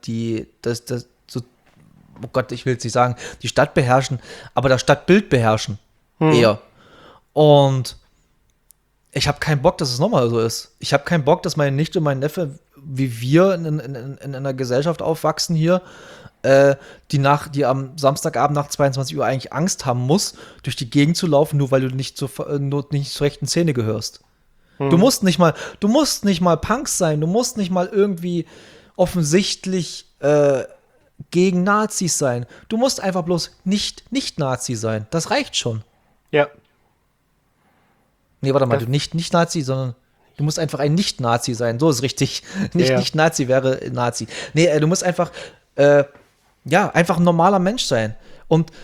A: so, oh Gott, ich will jetzt nicht sagen, die Stadt beherrschen, aber das Stadtbild beherrschen. Eher. Und ich habe keinen Bock, dass es nochmal so ist. Ich habe keinen Bock, dass meine Nichte und mein Neffe, wie wir in einer Gesellschaft aufwachsen hier, die am Samstagabend nach 22 Uhr eigentlich Angst haben muss, durch die Gegend zu laufen, nur weil du nicht zur rechten Szene gehörst. Du musst nicht mal Punks sein, du musst nicht mal irgendwie offensichtlich gegen Nazis sein. Du musst einfach bloß nicht Nazi sein. Das reicht schon.
B: Ja,
A: Nee, warte mal,
B: das,
A: du nicht Nazi, sondern du musst einfach ein Nicht-Nazi sein. So ist richtig.
B: ja.
A: Nicht Nazi wäre Nazi. Nee, du musst einfach, einfach ein normaler Mensch sein. Und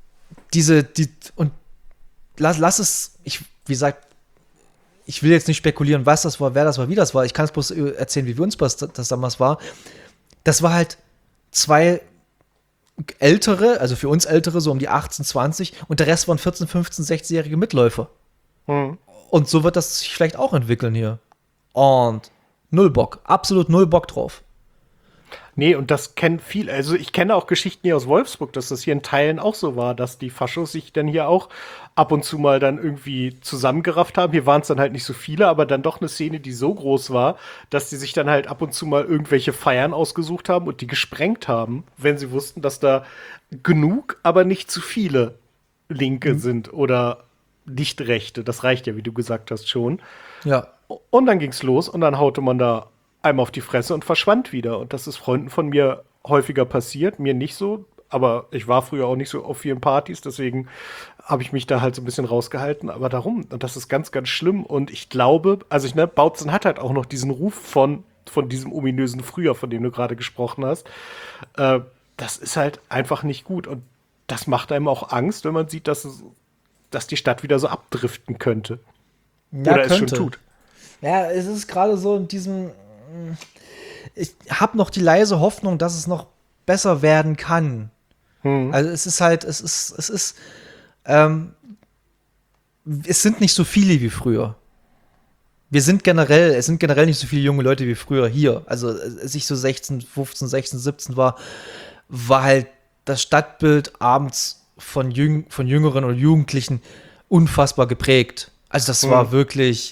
A: lass es, wie gesagt, ich will jetzt nicht spekulieren, was das war, wer das war, wie das war. Ich kann es bloß erzählen, wie wir uns das damals war. Das war halt zwei Ältere, also für uns Ältere, so um die 18, 20 und der Rest waren 14, 15, 16-jährige Mitläufer. Und so wird das sich vielleicht auch entwickeln hier. Und null Bock, absolut null Bock drauf.
B: Nee, und das kennen viele. Also ich kenne auch Geschichten hier aus Wolfsburg, dass das hier in Teilen auch so war, dass die Faschos sich dann hier auch ab und zu mal dann irgendwie zusammengerafft haben. Hier waren es dann halt nicht so viele, aber dann doch eine Szene, die so groß war, dass die sich dann halt ab und zu mal irgendwelche Feiern ausgesucht haben und die gesprengt haben, wenn sie wussten, dass da genug, aber nicht zu viele Linke sind oder nicht Rechte. Das reicht ja, wie du gesagt hast, schon.
A: Ja.
B: Und dann ging's los und dann haute man da einmal auf die Fresse und verschwand wieder. Und das ist Freunden von mir häufiger passiert, mir nicht so, aber ich war früher auch nicht so auf vielen Partys, deswegen habe ich mich da halt so ein bisschen rausgehalten. Aber darum, und das ist ganz, ganz schlimm. Und ich glaube, Bautzen hat halt auch noch diesen Ruf von diesem ominösen Früher, von dem du gerade gesprochen hast. Das ist halt einfach nicht gut. Und das macht einem auch Angst, wenn man sieht, dass die Stadt wieder so abdriften könnte.
A: Ja,
B: Oder es schon
A: könnte.
B: tut.
A: Ja, es ist gerade so in diesem. Ich habe noch die leise Hoffnung, dass es noch besser werden kann. Also es ist halt, es sind nicht so viele wie früher. Es sind generell nicht so viele junge Leute wie früher hier. Also als ich so 16, 15, 16, 17 war halt das Stadtbild abends von Jüngeren und Jugendlichen unfassbar geprägt. Also das war wirklich,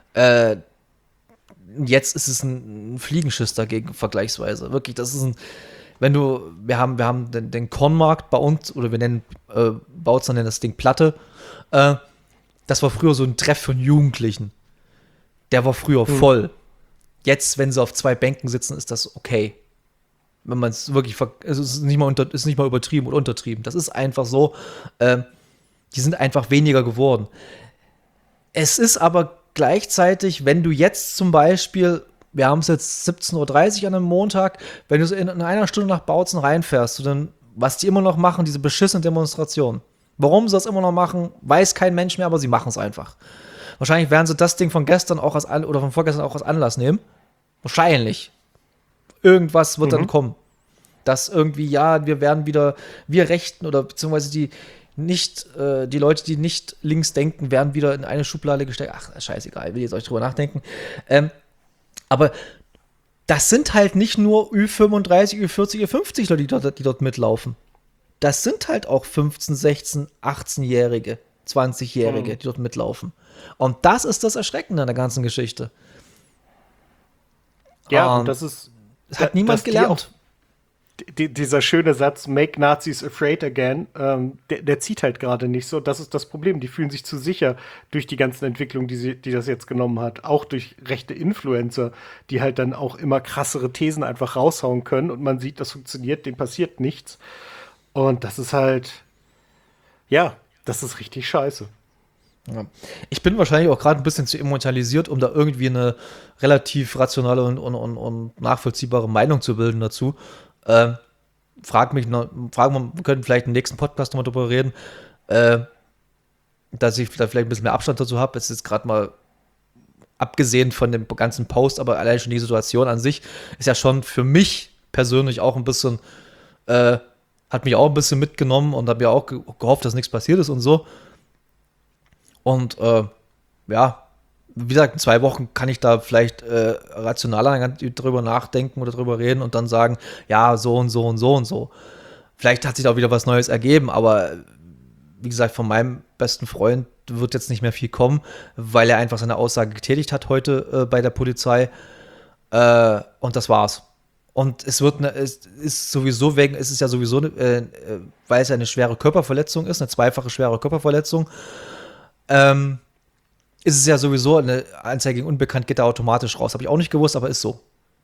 A: jetzt ist es ein Fliegenschiss dagegen vergleichsweise. Wirklich, das ist wir haben den Kornmarkt bei uns, oder wir nennen Bautzen nennen das Ding Platte. Das war früher so ein Treff von Jugendlichen. Der war früher voll. Jetzt, wenn sie auf 2 Bänken sitzen, ist das okay. Wenn man es wirklich, also es ist nicht mal übertrieben oder untertrieben. Das ist einfach so, die sind einfach weniger geworden. Es ist aber gleichzeitig, wenn du jetzt zum Beispiel, wir haben es jetzt 17:30 Uhr an einem Montag, wenn du so in einer Stunde nach Bautzen reinfährst, dann, was die immer noch machen, diese beschissene Demonstration. Warum sie das immer noch machen, weiß kein Mensch mehr, aber sie machen es einfach. Wahrscheinlich werden sie das Ding von gestern auch oder von vorgestern auch als Anlass nehmen. Wahrscheinlich. Irgendwas wird dann kommen. Dass irgendwie, ja, wir Rechten oder beziehungsweise die Leute, die nicht links denken, werden wieder in eine Schublade gesteckt. Ach, scheißegal, will jetzt euch drüber nachdenken. Aber das sind halt nicht nur Ü35, Ü40, Ü50 Leute, die dort mitlaufen. Das sind halt auch 15, 16, 18-Jährige, 20-Jährige, die dort mitlaufen. Und das ist das Erschreckende an der ganzen Geschichte.
B: Ja, und das ist.
A: Es hat niemand gelernt.
B: Dieser schöne Satz, make Nazis afraid again, der zieht halt gerade nicht so. Das ist das Problem. Die fühlen sich zu sicher durch die ganzen Entwicklungen, die das jetzt genommen hat. Auch durch rechte Influencer, die halt dann auch immer krassere Thesen einfach raushauen können. Und man sieht, das funktioniert, denen passiert nichts. Und das ist halt, ja, das ist richtig scheiße.
A: Ja. Ich bin wahrscheinlich auch gerade ein bisschen zu emotionalisiert, um da irgendwie eine relativ rationale und nachvollziehbare Meinung zu bilden dazu. Wir können vielleicht im nächsten Podcast nochmal drüber reden, dass ich da vielleicht ein bisschen mehr Abstand dazu habe. Es ist gerade mal abgesehen von dem ganzen Post, aber allein schon die Situation an sich ist ja schon für mich persönlich auch ein bisschen, hat mich auch ein bisschen mitgenommen und habe ja auch gehofft, dass nichts passiert ist und so. Und ja, wie gesagt, in 2 Wochen kann ich da vielleicht rationaler drüber nachdenken oder drüber reden und dann sagen, ja, so und so und so und so. Vielleicht hat sich da auch wieder was Neues ergeben, aber wie gesagt, von meinem besten Freund wird jetzt nicht mehr viel kommen, weil er einfach seine Aussage getätigt hat heute bei der Polizei. Und das war's. Und es ist sowieso weil es eine schwere Körperverletzung ist, eine zweifache schwere Körperverletzung, ist es ja sowieso eine Anzeige gegen Unbekannt, geht da automatisch raus. Habe ich auch nicht gewusst, aber ist so.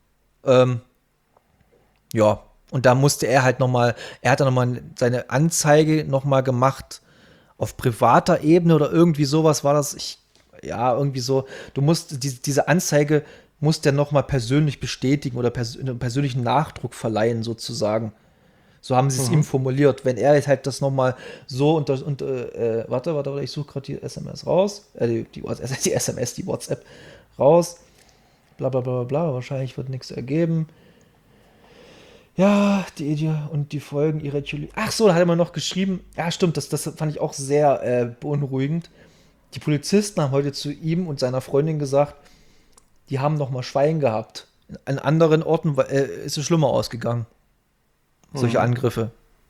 A: Ja, und da musste er halt er hat dann nochmal seine Anzeige nochmal gemacht auf privater Ebene oder irgendwie sowas war das. Irgendwie so. Du musst, diese Anzeige musst du ja nochmal persönlich bestätigen oder einen persönlichen Nachdruck verleihen sozusagen. So haben sie es ihm formuliert. Wenn er jetzt halt das nochmal so warte, ich suche gerade die SMS raus. Die WhatsApp raus. Bla bla bla bla. Wahrscheinlich wird nichts ergeben. Ja, die Folgen irregular. Ach so, da hat er mal noch geschrieben. Ja, stimmt, das fand ich auch sehr beunruhigend. Die Polizisten haben heute zu ihm und seiner Freundin gesagt, die haben noch mal Schwein gehabt. An anderen Orten ist es schlimmer ausgegangen. Solche Angriffe.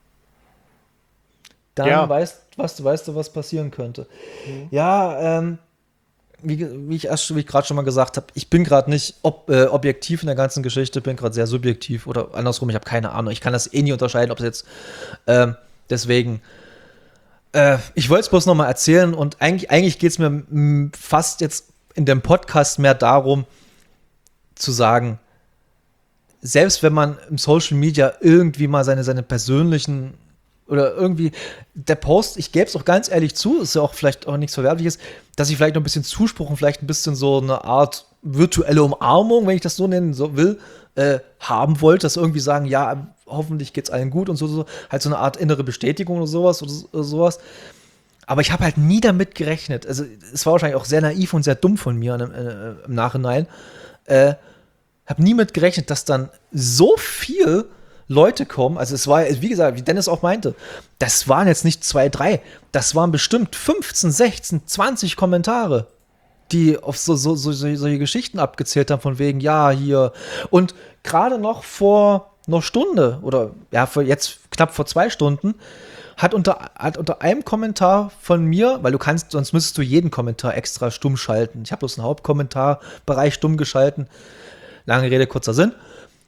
A: Dann weißt du, was passieren könnte. Ja, wie ich gerade schon mal gesagt habe, ich bin gerade nicht objektiv in der ganzen Geschichte, bin gerade sehr subjektiv oder andersrum, ich habe keine Ahnung. Ich kann das nie unterscheiden, ob es jetzt deswegen ich wollte es bloß noch mal erzählen und eigentlich geht es mir fast jetzt in dem Podcast mehr darum, zu sagen, selbst wenn man im Social Media irgendwie mal seine persönlichen oder irgendwie der Post, ich gebe es auch ganz ehrlich zu, ist ja auch vielleicht auch nichts Verwerfliches, dass ich vielleicht noch ein bisschen Zuspruch und vielleicht ein bisschen so eine Art virtuelle Umarmung, wenn ich das so nennen will, haben wollte, dass irgendwie sagen, ja, hoffentlich geht's allen gut und so, halt so eine Art innere Bestätigung oder sowas. Aber ich habe halt nie damit gerechnet. Also es war wahrscheinlich auch sehr naiv und sehr dumm von mir im Nachhinein. Habe nie mit gerechnet, dass dann so viel Leute kommen. Also es war, wie gesagt, wie Dennis auch meinte, das waren jetzt nicht 2, 3, das waren bestimmt 15, 16, 20 Kommentare, die auf solche Geschichten abgezählt haben, von wegen, ja, hier. Und gerade noch vor einer Stunde oder ja, jetzt knapp vor 2 Stunden, hat unter einem Kommentar von mir, weil sonst müsstest du jeden Kommentar extra stumm schalten. Ich habe bloß einen Hauptkommentarbereich stumm geschalten. Lange Rede, kurzer Sinn.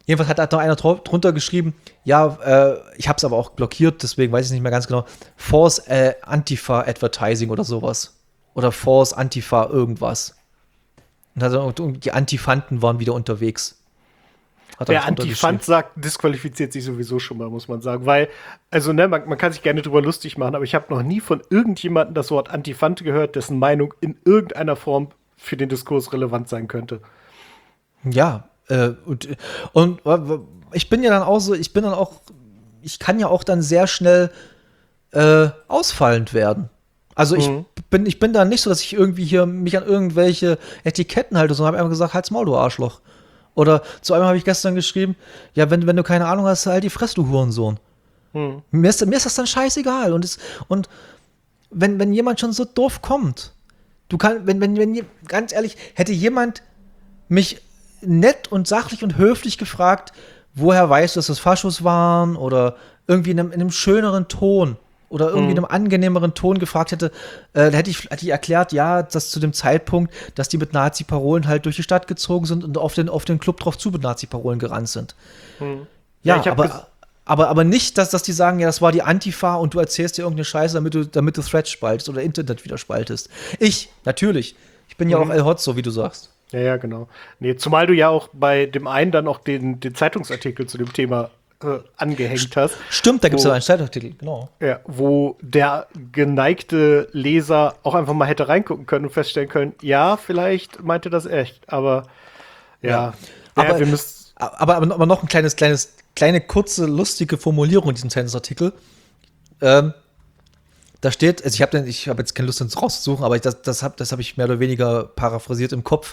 A: Jedenfalls hat noch einer drunter geschrieben, ja, ich habe es aber auch blockiert, deswegen weiß ich nicht mehr ganz genau, Force Antifa Advertising oder sowas. Oder Force Antifa irgendwas. Und die Antifanten waren wieder unterwegs.
B: Der Antifant sagt, disqualifiziert sich sowieso schon mal, muss man sagen. Weil, also, ne, man kann sich gerne drüber lustig machen, aber ich habe noch nie von irgendjemandem das Wort Antifant gehört, dessen Meinung in irgendeiner Form für den Diskurs relevant sein könnte.
A: Ja, und ich bin ja dann auch so, ich kann ja auch dann sehr schnell ausfallend werden. Also ich bin da nicht so, dass ich irgendwie hier mich an irgendwelche Etiketten halte, sondern habe einfach gesagt, halt's Maul, du Arschloch. Oder zu einem habe ich gestern geschrieben, ja, wenn du keine Ahnung hast, halt die Fresse, du Hurensohn. Mir ist das dann scheißegal. Und wenn jemand schon so doof kommt, ganz ehrlich, hätte jemand mich nett und sachlich und höflich gefragt, woher weißt du, dass das Faschos waren, oder irgendwie in einem schöneren Ton oder irgendwie in einem angenehmeren Ton gefragt hätte, hätte ich erklärt, ja, dass zu dem Zeitpunkt, dass die mit Nazi-Parolen halt durch die Stadt gezogen sind und auf den Club drauf zu mit Nazi-Parolen gerannt sind. Ja, aber nicht, dass die sagen, ja, das war die Antifa und du erzählst dir irgendeine Scheiße, damit du Threads spaltest oder Internet wieder spaltest. Natürlich. Ich bin ja auch El Hotzo, wie du sagst.
B: Ja, genau. Nee, zumal du ja auch bei dem einen dann auch den Zeitungsartikel zu dem Thema angehängt hast.
A: Stimmt, da gibt es ja einen Zeitartikel, genau.
B: Ja, wo der geneigte Leser auch einfach mal hätte reingucken können und feststellen können, ja, vielleicht meinte das echt, aber ja.
A: Aber noch ein kleine, kurze, lustige Formulierung in diesem Zeitungsartikel. Da steht, also ich habe jetzt keine Lust, das rauszusuchen, aber das hab ich mehr oder weniger paraphrasiert im Kopf.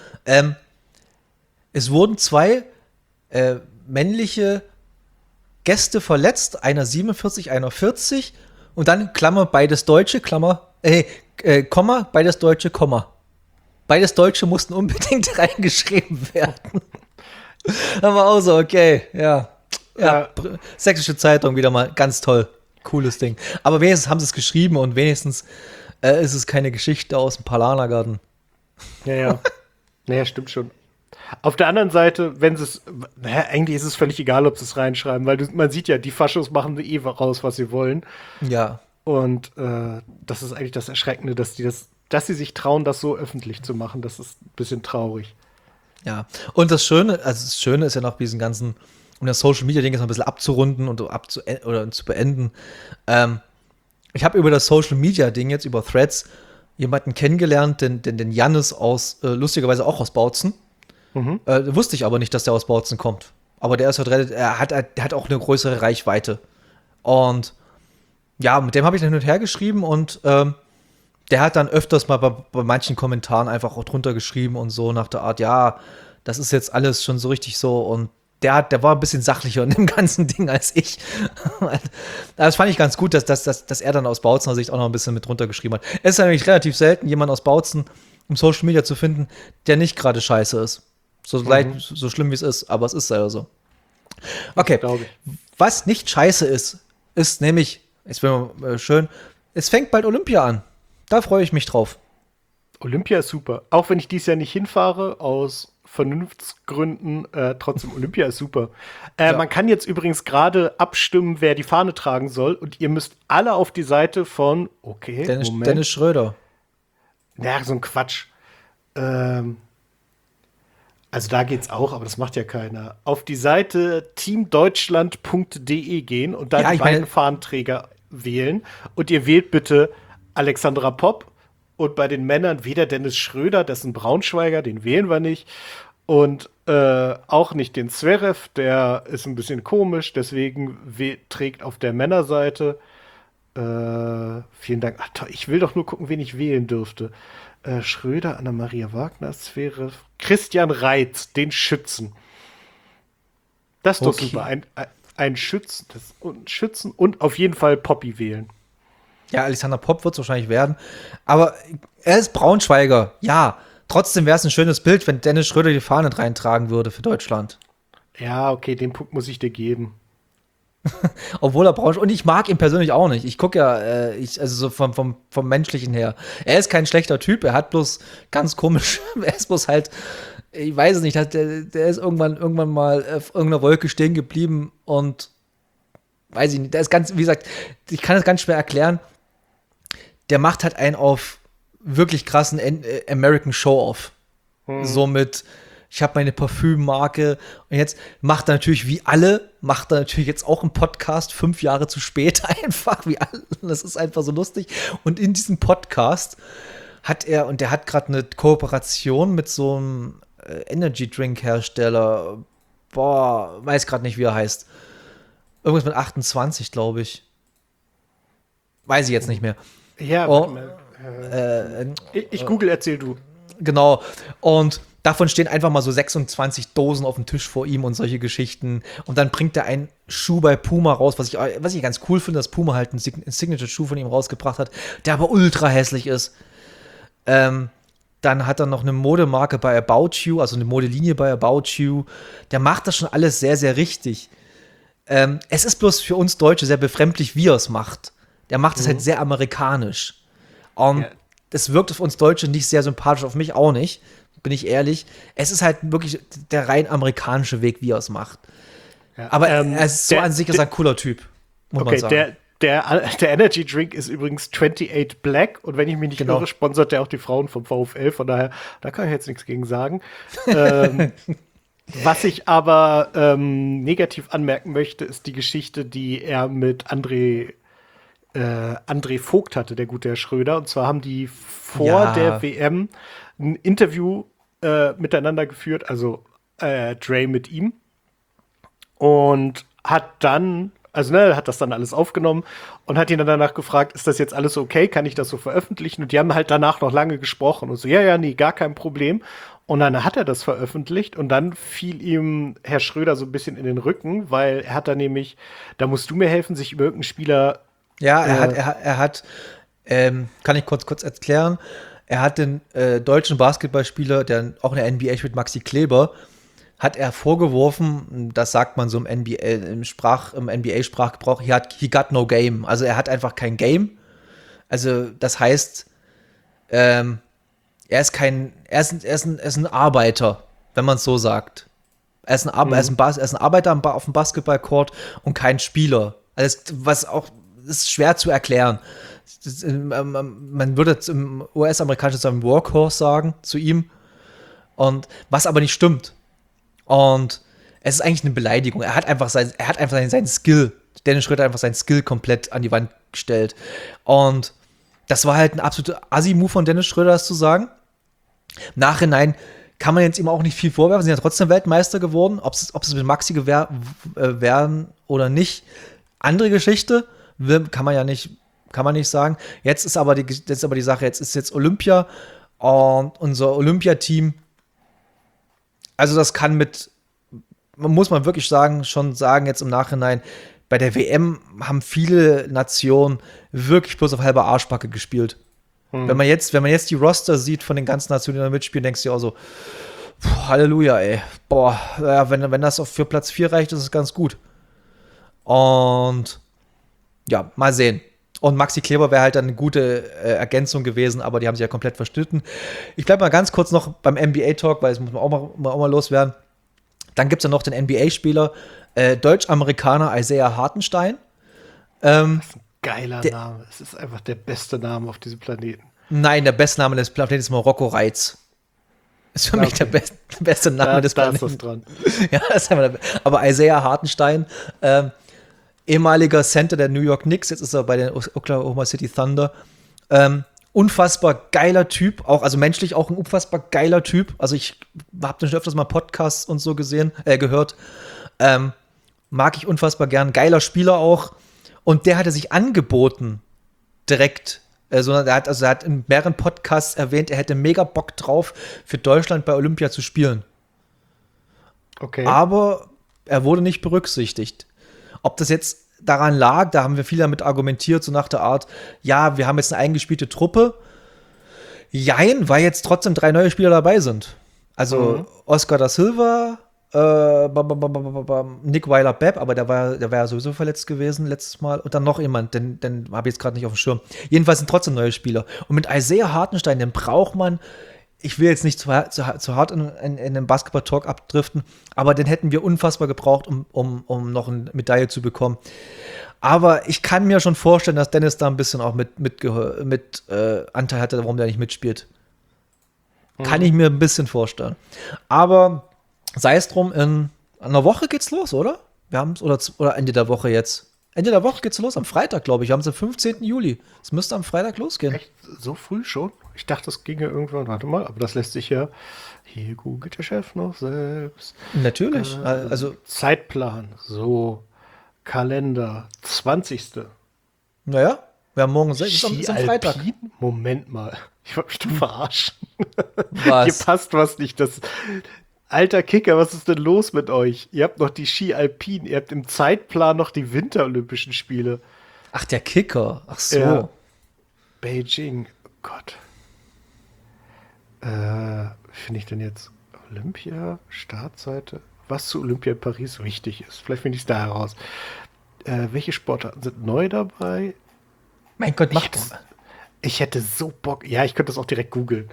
A: Es wurden 2 männliche Gäste verletzt, einer 47, einer 40, und dann Klammer, beides Deutsche, Komma, beides Deutsche, Komma. Beides Deutsche mussten unbedingt reingeschrieben werden. Aber auch so, okay, ja. Sächsische Zeitung wieder mal, ganz toll. Cooles Ding. Aber wenigstens haben sie es geschrieben und wenigstens ist es keine Geschichte aus dem Palanergarten.
B: Ja. Naja, stimmt schon. Auf der anderen Seite, wenn sie es, eigentlich ist es völlig egal, ob sie es reinschreiben, weil man sieht ja, die Faschos machen raus, was sie wollen.
A: Ja.
B: Und das ist eigentlich das Erschreckende, dass sie sich trauen, das so öffentlich zu machen. Das ist ein bisschen traurig.
A: Ja. Und das Schöne ist ja noch diesen ganzen, um das Social Media Ding jetzt noch ein bisschen abzurunden und zu beenden. Ich habe über das Social Media Ding jetzt über Threads jemanden kennengelernt, den Jannis lustigerweise auch aus Bautzen. Wusste ich aber nicht, dass der aus Bautzen kommt. Aber der ist halt der hat auch eine größere Reichweite. Und ja, mit dem habe ich dann hin und her geschrieben und der hat dann öfters mal bei manchen Kommentaren einfach auch drunter geschrieben und so nach der Art, ja, das ist jetzt alles schon so richtig so, und der war ein bisschen sachlicher in dem ganzen Ding als ich. Das fand ich ganz gut, dass er dann aus Bautzener Sicht auch noch ein bisschen mit drunter geschrieben hat. Es ist nämlich relativ selten, jemanden aus Bautzen im Social Media zu finden, der nicht gerade scheiße ist. So schlimm wie es ist, aber es ist leider so. Okay, was nicht scheiße ist nämlich, es wäre schön, es fängt bald Olympia an. Da freue ich mich drauf.
B: Olympia ist super. Auch wenn ich dieses Jahr nicht hinfahre, aus Vernunftsgründen, trotzdem, Olympia ist super. Man kann jetzt übrigens gerade abstimmen, wer die Fahne tragen soll, und ihr müsst alle auf die Seite von,
A: Dennis Schröder.
B: Ja, so ein Quatsch. Also da geht's auch, aber das macht ja keiner. Auf die Seite teamdeutschland.de gehen und dann die beiden Fahnenträger wählen. Und ihr wählt bitte Alexandra Popp. Und bei den Männern weder Dennis Schröder, das ist ein Braunschweiger, den wählen wir nicht. Und auch nicht den Zverev, der ist ein bisschen komisch, deswegen trägt auf der Männerseite. Vielen Dank. Ach, ich will doch nur gucken, wen ich wählen dürfte. Schröder, Anna-Maria Wagner, Zverev, Christian Reitz, den Schützen. Das ist doch super. Ein Schützen und auf jeden Fall Poppy wählen.
A: Ja, Alexander Popp wird es wahrscheinlich werden. Aber er ist Braunschweiger, ja. Trotzdem wäre es ein schönes Bild, wenn Dennis Schröder die Fahne reintragen würde für Deutschland.
B: Ja, okay, den Punkt muss ich dir geben.
A: Obwohl er Braunschweig, und ich mag ihn persönlich auch nicht. Ich gucke ja, also so vom Menschlichen her. Er ist kein schlechter Typ, er hat bloß ganz komisch, er ist bloß halt, ich weiß es nicht, der ist irgendwann mal auf irgendeiner Wolke stehen geblieben und weiß ich nicht, der ist ganz, wie gesagt, ich kann das ganz schwer erklären. Der macht halt einen auf wirklich krassen American Show-Off. So mit, ich habe meine Parfümmarke und jetzt macht er natürlich jetzt auch einen Podcast 5 Jahre zu spät einfach, wie alle. Das ist einfach so lustig. Und in diesem Podcast der hat gerade eine Kooperation mit so einem Energy-Drink-Hersteller. Boah, weiß gerade nicht, wie er heißt. Irgendwas mit 28, glaube ich. Weiß ich jetzt nicht mehr.
B: Ja, ich google, erzähl du.
A: Genau. Und davon stehen einfach mal so 26 Dosen auf dem Tisch vor ihm und solche Geschichten. Und dann bringt er einen Schuh bei Puma raus, was ich ganz cool finde, dass Puma halt einen Signature-Schuh von ihm rausgebracht hat, der aber ultra hässlich ist. Dann hat er noch eine Modemarke bei About You, also eine Modelinie bei About You. Der macht das schon alles sehr, sehr richtig. Es ist bloß für uns Deutsche sehr befremdlich, wie er es macht. Der macht es halt sehr amerikanisch. Und das wirkt auf uns Deutsche nicht sehr sympathisch, auf mich auch nicht, bin ich ehrlich. Es ist halt wirklich der rein amerikanische Weg, wie er es macht. Ja, aber er ist so an sich ist ein cooler Typ, muss man sagen.
B: Der Energy Drink ist übrigens 28 Black und wenn ich mich nicht irre, sponsert der auch die Frauen vom VfL, von daher, da kann ich jetzt nichts gegen sagen. Was ich aber negativ anmerken möchte, ist die Geschichte, die er mit André Vogt hatte, der gute Herr Schröder. Und zwar haben die vor der WM ein Interview miteinander geführt, also Dre mit ihm. Und hat das dann alles aufgenommen und hat ihn dann danach gefragt, ist das jetzt alles okay? Kann ich das so veröffentlichen? Und die haben halt danach noch lange gesprochen und so, nee, gar kein Problem. Und dann hat er das veröffentlicht und dann fiel ihm Herr Schröder so ein bisschen in den Rücken, weil er hat da nämlich, da musst du mir helfen, sich über irgendeinen Spieler.
A: Ja, er hat, kann ich kurz erklären, er hat den deutschen Basketballspieler, der auch in der NBA spielt, Maxi Kleber, hat er vorgeworfen, das sagt man so im NBA-Sprachgebrauch, he got no game. Also er hat einfach kein Game. Also das heißt, er ist ein Arbeiter, wenn man es so sagt. Er ist ein Arbeiter auf dem Basketballcourt und kein Spieler. Also was auch ist schwer zu erklären. Man würde im US-amerikanischen sagen Workhorse sagen zu ihm. Und was aber nicht stimmt. Und es ist eigentlich eine Beleidigung. Er hat einfach seinen Skill, Dennis Schröder hat einfach seinen Skill komplett an die Wand gestellt. Und das war halt ein absoluter Assi-Move von Dennis Schröder, das zu sagen. Im Nachhinein kann man jetzt ihm auch nicht viel vorwerfen. Sie sind ja trotzdem Weltmeister geworden. Ob es mit Maxi werden oder nicht, andere Geschichte. Kann man nicht sagen. Jetzt ist aber die Sache, jetzt ist Olympia und unser Olympiateam. Also das muss man wirklich schon sagen, jetzt im Nachhinein, bei der WM haben viele Nationen wirklich bloß auf halber Arschbacke gespielt. Wenn man jetzt die Roster sieht von den ganzen Nationen, die da mitspielen, denkst du dir auch so, Halleluja, ey. Boah, ja, wenn das für Platz 4 reicht, ist es ganz gut. Und ja, mal sehen. Und Maxi Kleber wäre halt dann eine gute Ergänzung gewesen, aber die haben sich ja komplett verstritten. Ich bleibe mal ganz kurz noch beim NBA-Talk, weil das muss man auch mal loswerden. Dann gibt es ja noch den NBA-Spieler, Deutsch-Amerikaner Isaiah Hartenstein.
B: Das ist ein geiler Name. Es ist einfach der beste Name auf diesem Planeten.
A: Nein, der beste Name des Planeten ist Marokko Reitz. Ist für mich der beste Name des Planeten. Da ist was dran. Ja, das ist einfach aber Isaiah Hartenstein, ehemaliger Center der New York Knicks, jetzt ist er bei den Oklahoma City Thunder. Unfassbar geiler Typ, also menschlich auch ein unfassbar geiler Typ. Also ich habe den schon öfters mal Podcasts und so gehört. Mag ich unfassbar gern. Geiler Spieler auch. Und der hatte sich angeboten, direkt. Er hat in mehreren Podcasts erwähnt, er hätte mega Bock drauf, für Deutschland bei Olympia zu spielen.
B: Okay.
A: Aber er wurde nicht berücksichtigt. Ob das jetzt daran lag, da haben wir viel damit argumentiert, so nach der Art, ja, wir haben jetzt eine eingespielte Truppe. Jein, weil jetzt trotzdem 3 neue Spieler dabei sind. Also Oscar da Silva, Nick Weiler-Bepp, aber der war ja sowieso verletzt gewesen letztes Mal. Und dann noch jemand, den habe ich jetzt gerade nicht auf dem Schirm. Jedenfalls sind trotzdem neue Spieler. Und mit Isaiah Hartenstein, den braucht man ich will jetzt nicht zu hart in den Basketball-Talk abdriften, aber den hätten wir unfassbar gebraucht, um noch eine Medaille zu bekommen. Aber ich kann mir schon vorstellen, dass Dennis da ein bisschen auch mit Anteil hatte, warum der nicht mitspielt. Kann ich mir ein bisschen vorstellen. Aber sei es drum, in einer Woche geht's los, oder? Wir haben es, oder Ende der Woche jetzt. Ende der Woche geht's los, am Freitag, glaube ich. Wir haben es am 15. Juli. Es müsste am Freitag losgehen.
B: Echt so früh schon? Ich dachte, das ginge irgendwann. Warte mal, aber das lässt sich ja. Hier googelt der Chef noch selbst.
A: Natürlich. Also,
B: Zeitplan. So. Kalender. 20.
A: naja, wir haben morgen, ist am Freitag.
B: Moment mal. Ich wollte mich doch verarschen.
A: Was?
B: Hier passt was nicht. Das. Alter Kicker, was ist denn los mit euch? Ihr habt noch die Ski Alpin, ihr habt im Zeitplan noch die Winterolympischen Spiele.
A: Ach, der Kicker. Ach so.
B: Ja. Beijing. Oh Gott. Finde ich denn jetzt Olympia, Startseite? Was zu Olympia in Paris wichtig ist. Vielleicht finde ich es da heraus. Welche Sportarten sind neu dabei?
A: Mein Gott, mach doch.
B: Ich hätte so Bock. Ja, ich könnte das auch direkt googeln.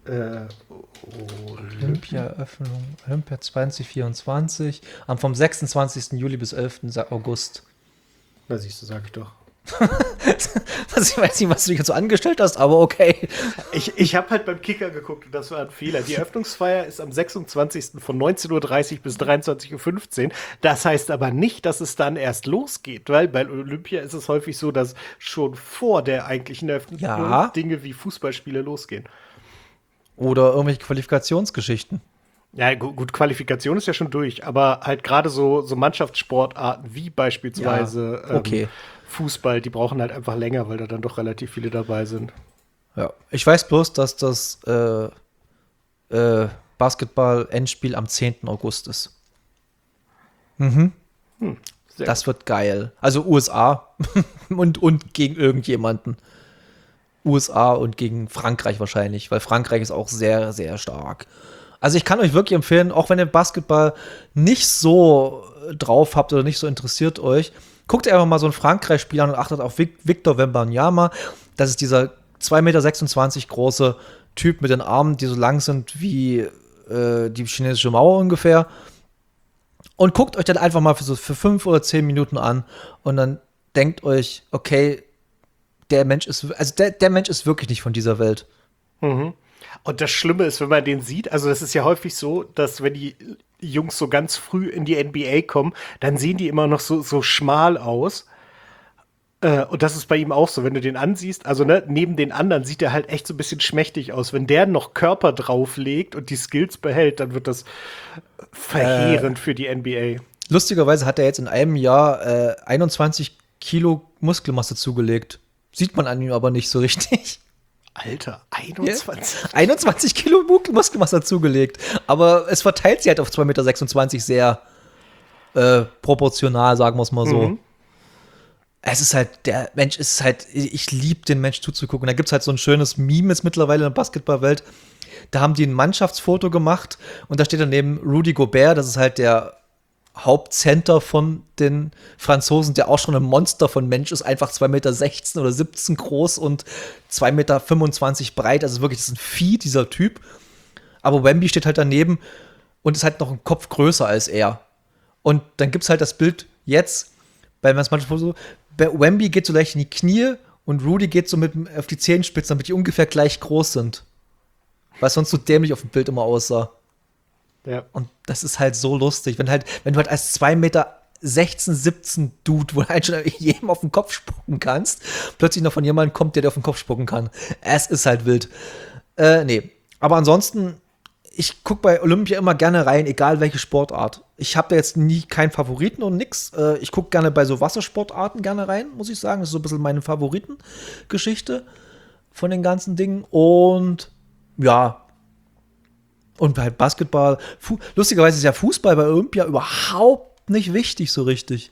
A: Olympia-Eröffnung, Olympia 2024, vom 26. Juli bis 11. August.
B: Na siehst du, sag ich doch.
A: Ich weiß nicht, was du dich jetzt so angestellt hast, aber okay.
B: Ich habe halt beim Kicker geguckt und das war ein Fehler. Die Eröffnungsfeier ist am 26. von 19:30 Uhr bis 23:15 Uhr. Das heißt aber nicht, dass es dann erst losgeht, weil bei Olympia ist es häufig so, dass schon vor der eigentlichen Eröffnung Dinge wie Fußballspiele losgehen.
A: Oder irgendwelche Qualifikationsgeschichten.
B: Ja, gut, Qualifikation ist ja schon durch, aber halt gerade so Mannschaftssportarten wie beispielsweise Fußball, die brauchen halt einfach länger, weil da dann doch relativ viele dabei sind.
A: Ja, ich weiß bloß, dass das Basketball-Endspiel am 10. August ist. Das wird geil. Also USA und gegen irgendjemanden. USA und gegen Frankreich wahrscheinlich, weil Frankreich ist auch sehr, sehr stark. Also ich kann euch wirklich empfehlen, auch wenn ihr Basketball nicht so drauf habt oder nicht so interessiert euch, guckt einfach mal so ein Frankreich-Spiel an und achtet auf Victor Wembanyama. Das ist dieser 2,26 Meter große Typ mit den Armen, die so lang sind wie die chinesische Mauer ungefähr. Und guckt euch dann einfach mal für 5 oder 10 Minuten an und dann denkt euch, okay, der Mensch ist wirklich nicht von dieser Welt.
B: Mhm. Und das Schlimme ist, wenn man den sieht, also das ist ja häufig so, dass wenn die Jungs so ganz früh in die NBA kommen, dann sehen die immer noch so schmal aus. Und das ist bei ihm auch so, wenn du den ansiehst, also neben den anderen sieht er halt echt so ein bisschen schmächtig aus. Wenn der noch Körper drauflegt und die Skills behält, dann wird das verheerend für die NBA.
A: Lustigerweise hat er jetzt in einem Jahr 21 Kilo Muskelmasse zugelegt. Sieht man an ihm aber nicht so richtig.
B: Alter, 21?
A: Ja? 21 Kilo Muskelmasse zugelegt. Aber es verteilt sich halt auf 2,26 Meter sehr proportional, sagen wir es mal so. Mhm. Es ist halt, der Mensch ist halt, ich liebe den Mensch zuzugucken. Da gibt es halt so ein schönes Meme jetzt mittlerweile in der Basketballwelt. Da haben die ein Mannschaftsfoto gemacht und da steht daneben Rudy Gobert, das ist halt der Hauptcenter von den Franzosen, der auch schon ein Monster von Mensch ist, einfach 2,16 Meter oder 17 groß und 2,25 Meter breit. Also wirklich, das ist ein Vieh, dieser Typ. Aber Wemby steht halt daneben und ist halt noch einen Kopf größer als er. Und dann gibt es halt das Bild jetzt, weil man es manchmal so, Wemby geht so leicht in die Knie und Rudy geht so auf die Zehenspitzen, damit die ungefähr gleich groß sind. Weil sonst so dämlich auf dem Bild immer aussah.
B: Ja.
A: Und das ist halt so lustig, wenn du halt als 2,16 Meter 17 Dude, wo du halt schon jedem auf den Kopf spucken kannst, plötzlich noch von jemandem kommt, der dir auf den Kopf spucken kann. Es ist halt wild. Nee. Aber ansonsten, ich gucke bei Olympia immer gerne rein, egal welche Sportart. Ich habe da jetzt nie keinen Favoriten und nix. Ich gucke gerne bei so Wassersportarten gerne rein, muss ich sagen. Das ist so ein bisschen meine Favoritengeschichte von den ganzen Dingen. Und ja, und bei Basketball, lustigerweise ist ja Fußball bei Olympia überhaupt nicht wichtig so richtig.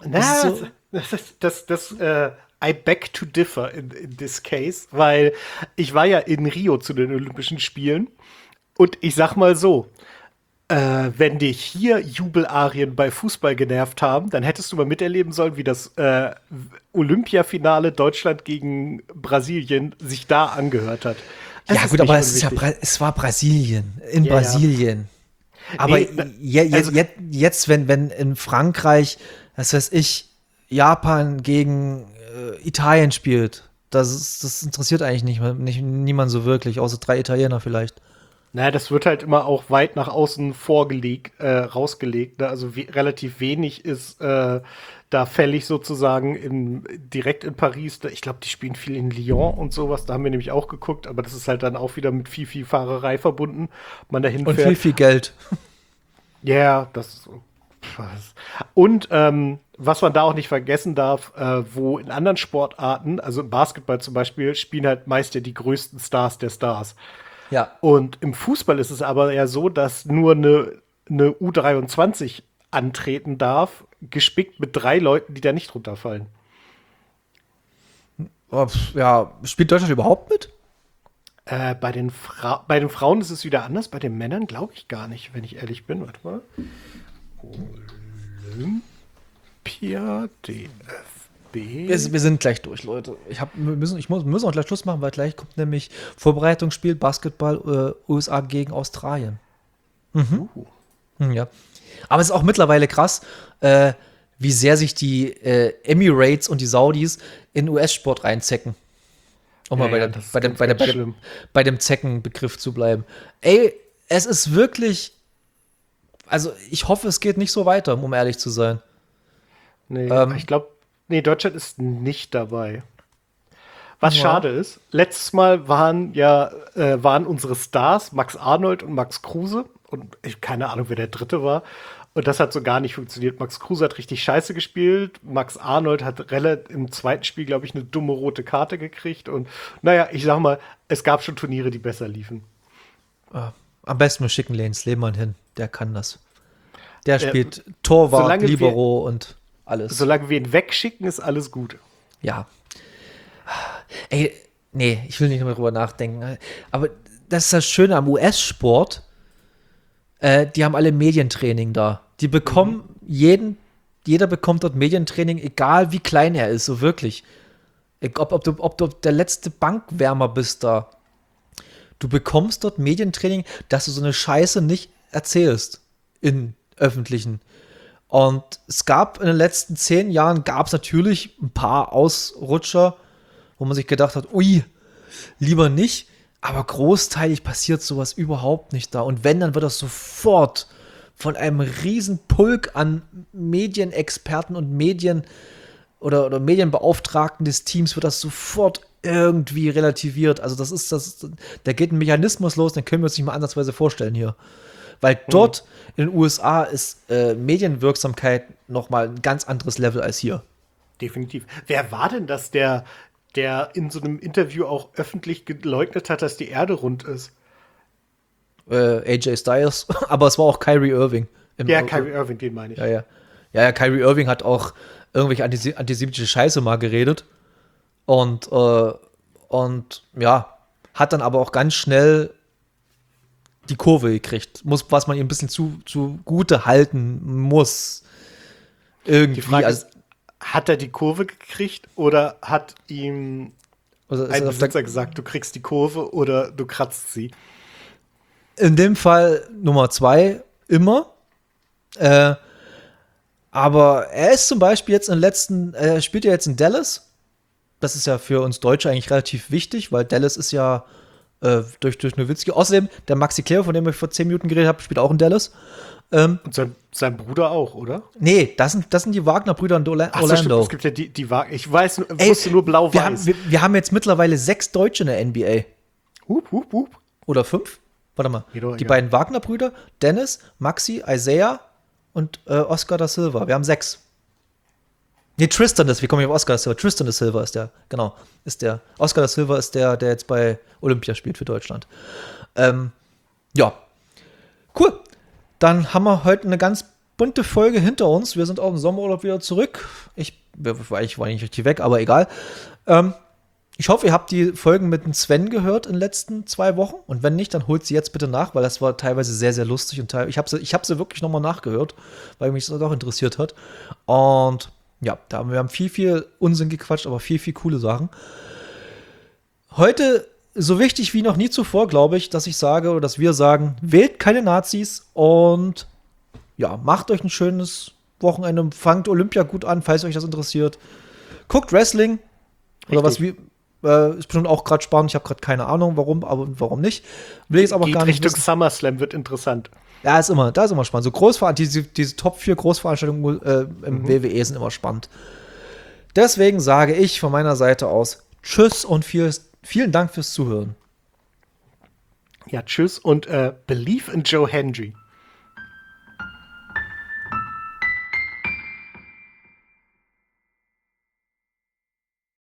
B: I beg to differ in this case, weil ich war ja in Rio zu den Olympischen Spielen und ich sag mal so, wenn dich hier Jubelarien bei Fußball genervt haben, dann hättest du mal miterleben sollen, wie das Olympiafinale Deutschland gegen Brasilien sich da angehört hat.
A: Ja, gut, aber es war Brasilien. In Brasilien. Aber jetzt, wenn in Frankreich, was weiß ich, Japan gegen Italien spielt, das interessiert eigentlich niemand so wirklich, außer 3 Italiener vielleicht.
B: Naja, das wird halt immer auch weit nach außen rausgelegt. Ne? Also relativ wenig ist da fällig sozusagen direkt in Paris. Ich glaube, die spielen viel in Lyon und sowas. Da haben wir nämlich auch geguckt, aber das ist halt dann auch wieder mit viel Fahrerei verbunden. Man dahin
A: Und
B: fährt.
A: viel Geld.
B: Ja, yeah, das ist so. Und was man da auch nicht vergessen darf, wo in anderen Sportarten, also im Basketball zum Beispiel, spielen halt meist ja die größten Stars der Stars.
A: Ja.
B: Und im Fußball ist es aber ja so, dass nur eine U23 antreten darf, gespickt mit 3 Leuten, die da nicht runterfallen.
A: Ja, spielt Deutschland überhaupt mit?
B: Bei den Frauen ist es wieder anders, bei den Männern glaube ich gar nicht, wenn ich ehrlich bin. Warte mal. Olympia, DFB.
A: Wir sind gleich durch, Leute. Wir müssen auch gleich Schluss machen, weil gleich kommt nämlich Vorbereitungsspiel Basketball USA gegen Australien. Ja. Aber es ist auch mittlerweile krass, wie sehr sich die Emirates und die Saudis in US-Sport reinzecken. Um mal bei dem Zeckenbegriff zu bleiben. Ey, es ist wirklich. Also, ich hoffe, es geht nicht so weiter, um ehrlich zu sein.
B: Nee, ich glaube, Deutschland ist nicht dabei. Was schade ist, letztes Mal waren unsere Stars Max Arnold und Max Kruse. Und ich keine Ahnung, wer der dritte war. Und das hat so gar nicht funktioniert. Max Kruse hat richtig scheiße gespielt. Max Arnold hat im zweiten Spiel, glaube ich, eine dumme rote Karte gekriegt. Und naja, ich sag mal, es gab schon Turniere, die besser liefen.
A: Am besten wir schicken Lens Lehmann hin. Der kann das. Der spielt Torwart, Libero und alles.
B: Solange wir ihn wegschicken, ist alles gut.
A: Ja. Ey, nee, ich will nicht mehr drüber nachdenken. Aber das ist das Schöne am US-Sport. Die haben alle Medientraining da. Die bekommen jeder bekommt dort Medientraining, egal wie klein er ist, so wirklich. Ob du der letzte Bankwärmer bist da. Du bekommst dort Medientraining, dass du so eine Scheiße nicht erzählst in öffentlichen. Und es gab in den letzten 10 Jahren natürlich ein paar Ausrutscher, wo man sich gedacht hat, ui, lieber nicht. Aber großteilig passiert sowas überhaupt nicht da. Und wenn, dann wird das sofort von einem riesen Pulk an Medienexperten und oder Medienbeauftragten des Teams wird das sofort irgendwie relativiert. Also da geht ein Mechanismus los, den können wir uns nicht mal ansatzweise vorstellen hier. Weil dort in den USA ist Medienwirksamkeit nochmal ein ganz anderes Level als hier.
B: Definitiv. Wer war denn das, der in so einem Interview auch öffentlich geleugnet hat, dass die Erde rund ist?
A: AJ Styles, aber es war auch Kyrie Irving.
B: Kyrie Irving, den meine ich.
A: Ja, Kyrie Irving hat auch irgendwelche antisemitische Scheiße mal geredet und ja, hat dann aber auch ganz schnell die Kurve gekriegt, was man ihm ein bisschen zugute halten muss. Irgendwie.
B: Die Frage ist, hat er die Kurve gekriegt oder hat ihm ein Besitzer gesagt, du kriegst die Kurve oder du kratzt sie?
A: In dem Fall Nummer 2 immer. Aber er ist zum Beispiel jetzt spielt ja jetzt in Dallas. Das ist ja für uns Deutsche eigentlich relativ wichtig, weil Dallas ist ja durch Nowitzki. Außerdem, der Maxi Kleber, von dem ich vor 10 Minuten geredet habe, spielt auch in Dallas.
B: Und sein Bruder auch, oder?
A: Nee, das sind die Wagner-Brüder in Orlando.
B: Ach so, stimmt, es gibt ja die Wagner. Ich wusste nur blau-weiß.
A: Wir haben jetzt mittlerweile 6 Deutsche in der NBA.
B: Hup.
A: Oder 5? Warte mal. Die beiden Wagner-Brüder, Dennis, Maxi, Isaiah und Oscar da Silva. Wir haben 6. Nee, Tristan, wie komme ich auf Oscar da Silva? Tristan da Silva ist der, genau. Oscar da Silva ist der jetzt bei Olympia spielt für Deutschland. Ja. Cool. Dann haben wir heute eine ganz bunte Folge hinter uns. Wir sind aus dem Sommerurlaub wieder zurück. Ich war nicht richtig weg, aber egal. Ich hoffe, ihr habt die Folgen mit dem Sven gehört in den letzten 2 Wochen. Und wenn nicht, dann holt sie jetzt bitte nach, weil das war teilweise sehr, sehr lustig. Und ich hab sie wirklich nochmal nachgehört, weil mich das auch interessiert hat. Und ja, wir haben viel Unsinn gequatscht, aber viel coole Sachen. Heute so wichtig wie noch nie zuvor, glaube ich, dass ich sage oder dass wir sagen, wählt keine Nazis und ja, macht euch ein schönes Wochenende, fangt Olympia gut an, falls euch das interessiert. Guckt Wrestling oder was wie ist bestimmt auch gerade spannend. Ich habe gerade keine Ahnung, warum, aber warum nicht. Will ich jetzt aber
B: Geht
A: gar nicht
B: Richtung
A: wissen.
B: SummerSlam wird interessant.
A: Ja, da ist immer spannend. So diese Top 4 Großveranstaltungen im WWE sind immer spannend. Deswegen sage ich von meiner Seite aus Tschüss und vielen Dank fürs Zuhören.
B: Ja, tschüss und believe in Joe Hendry.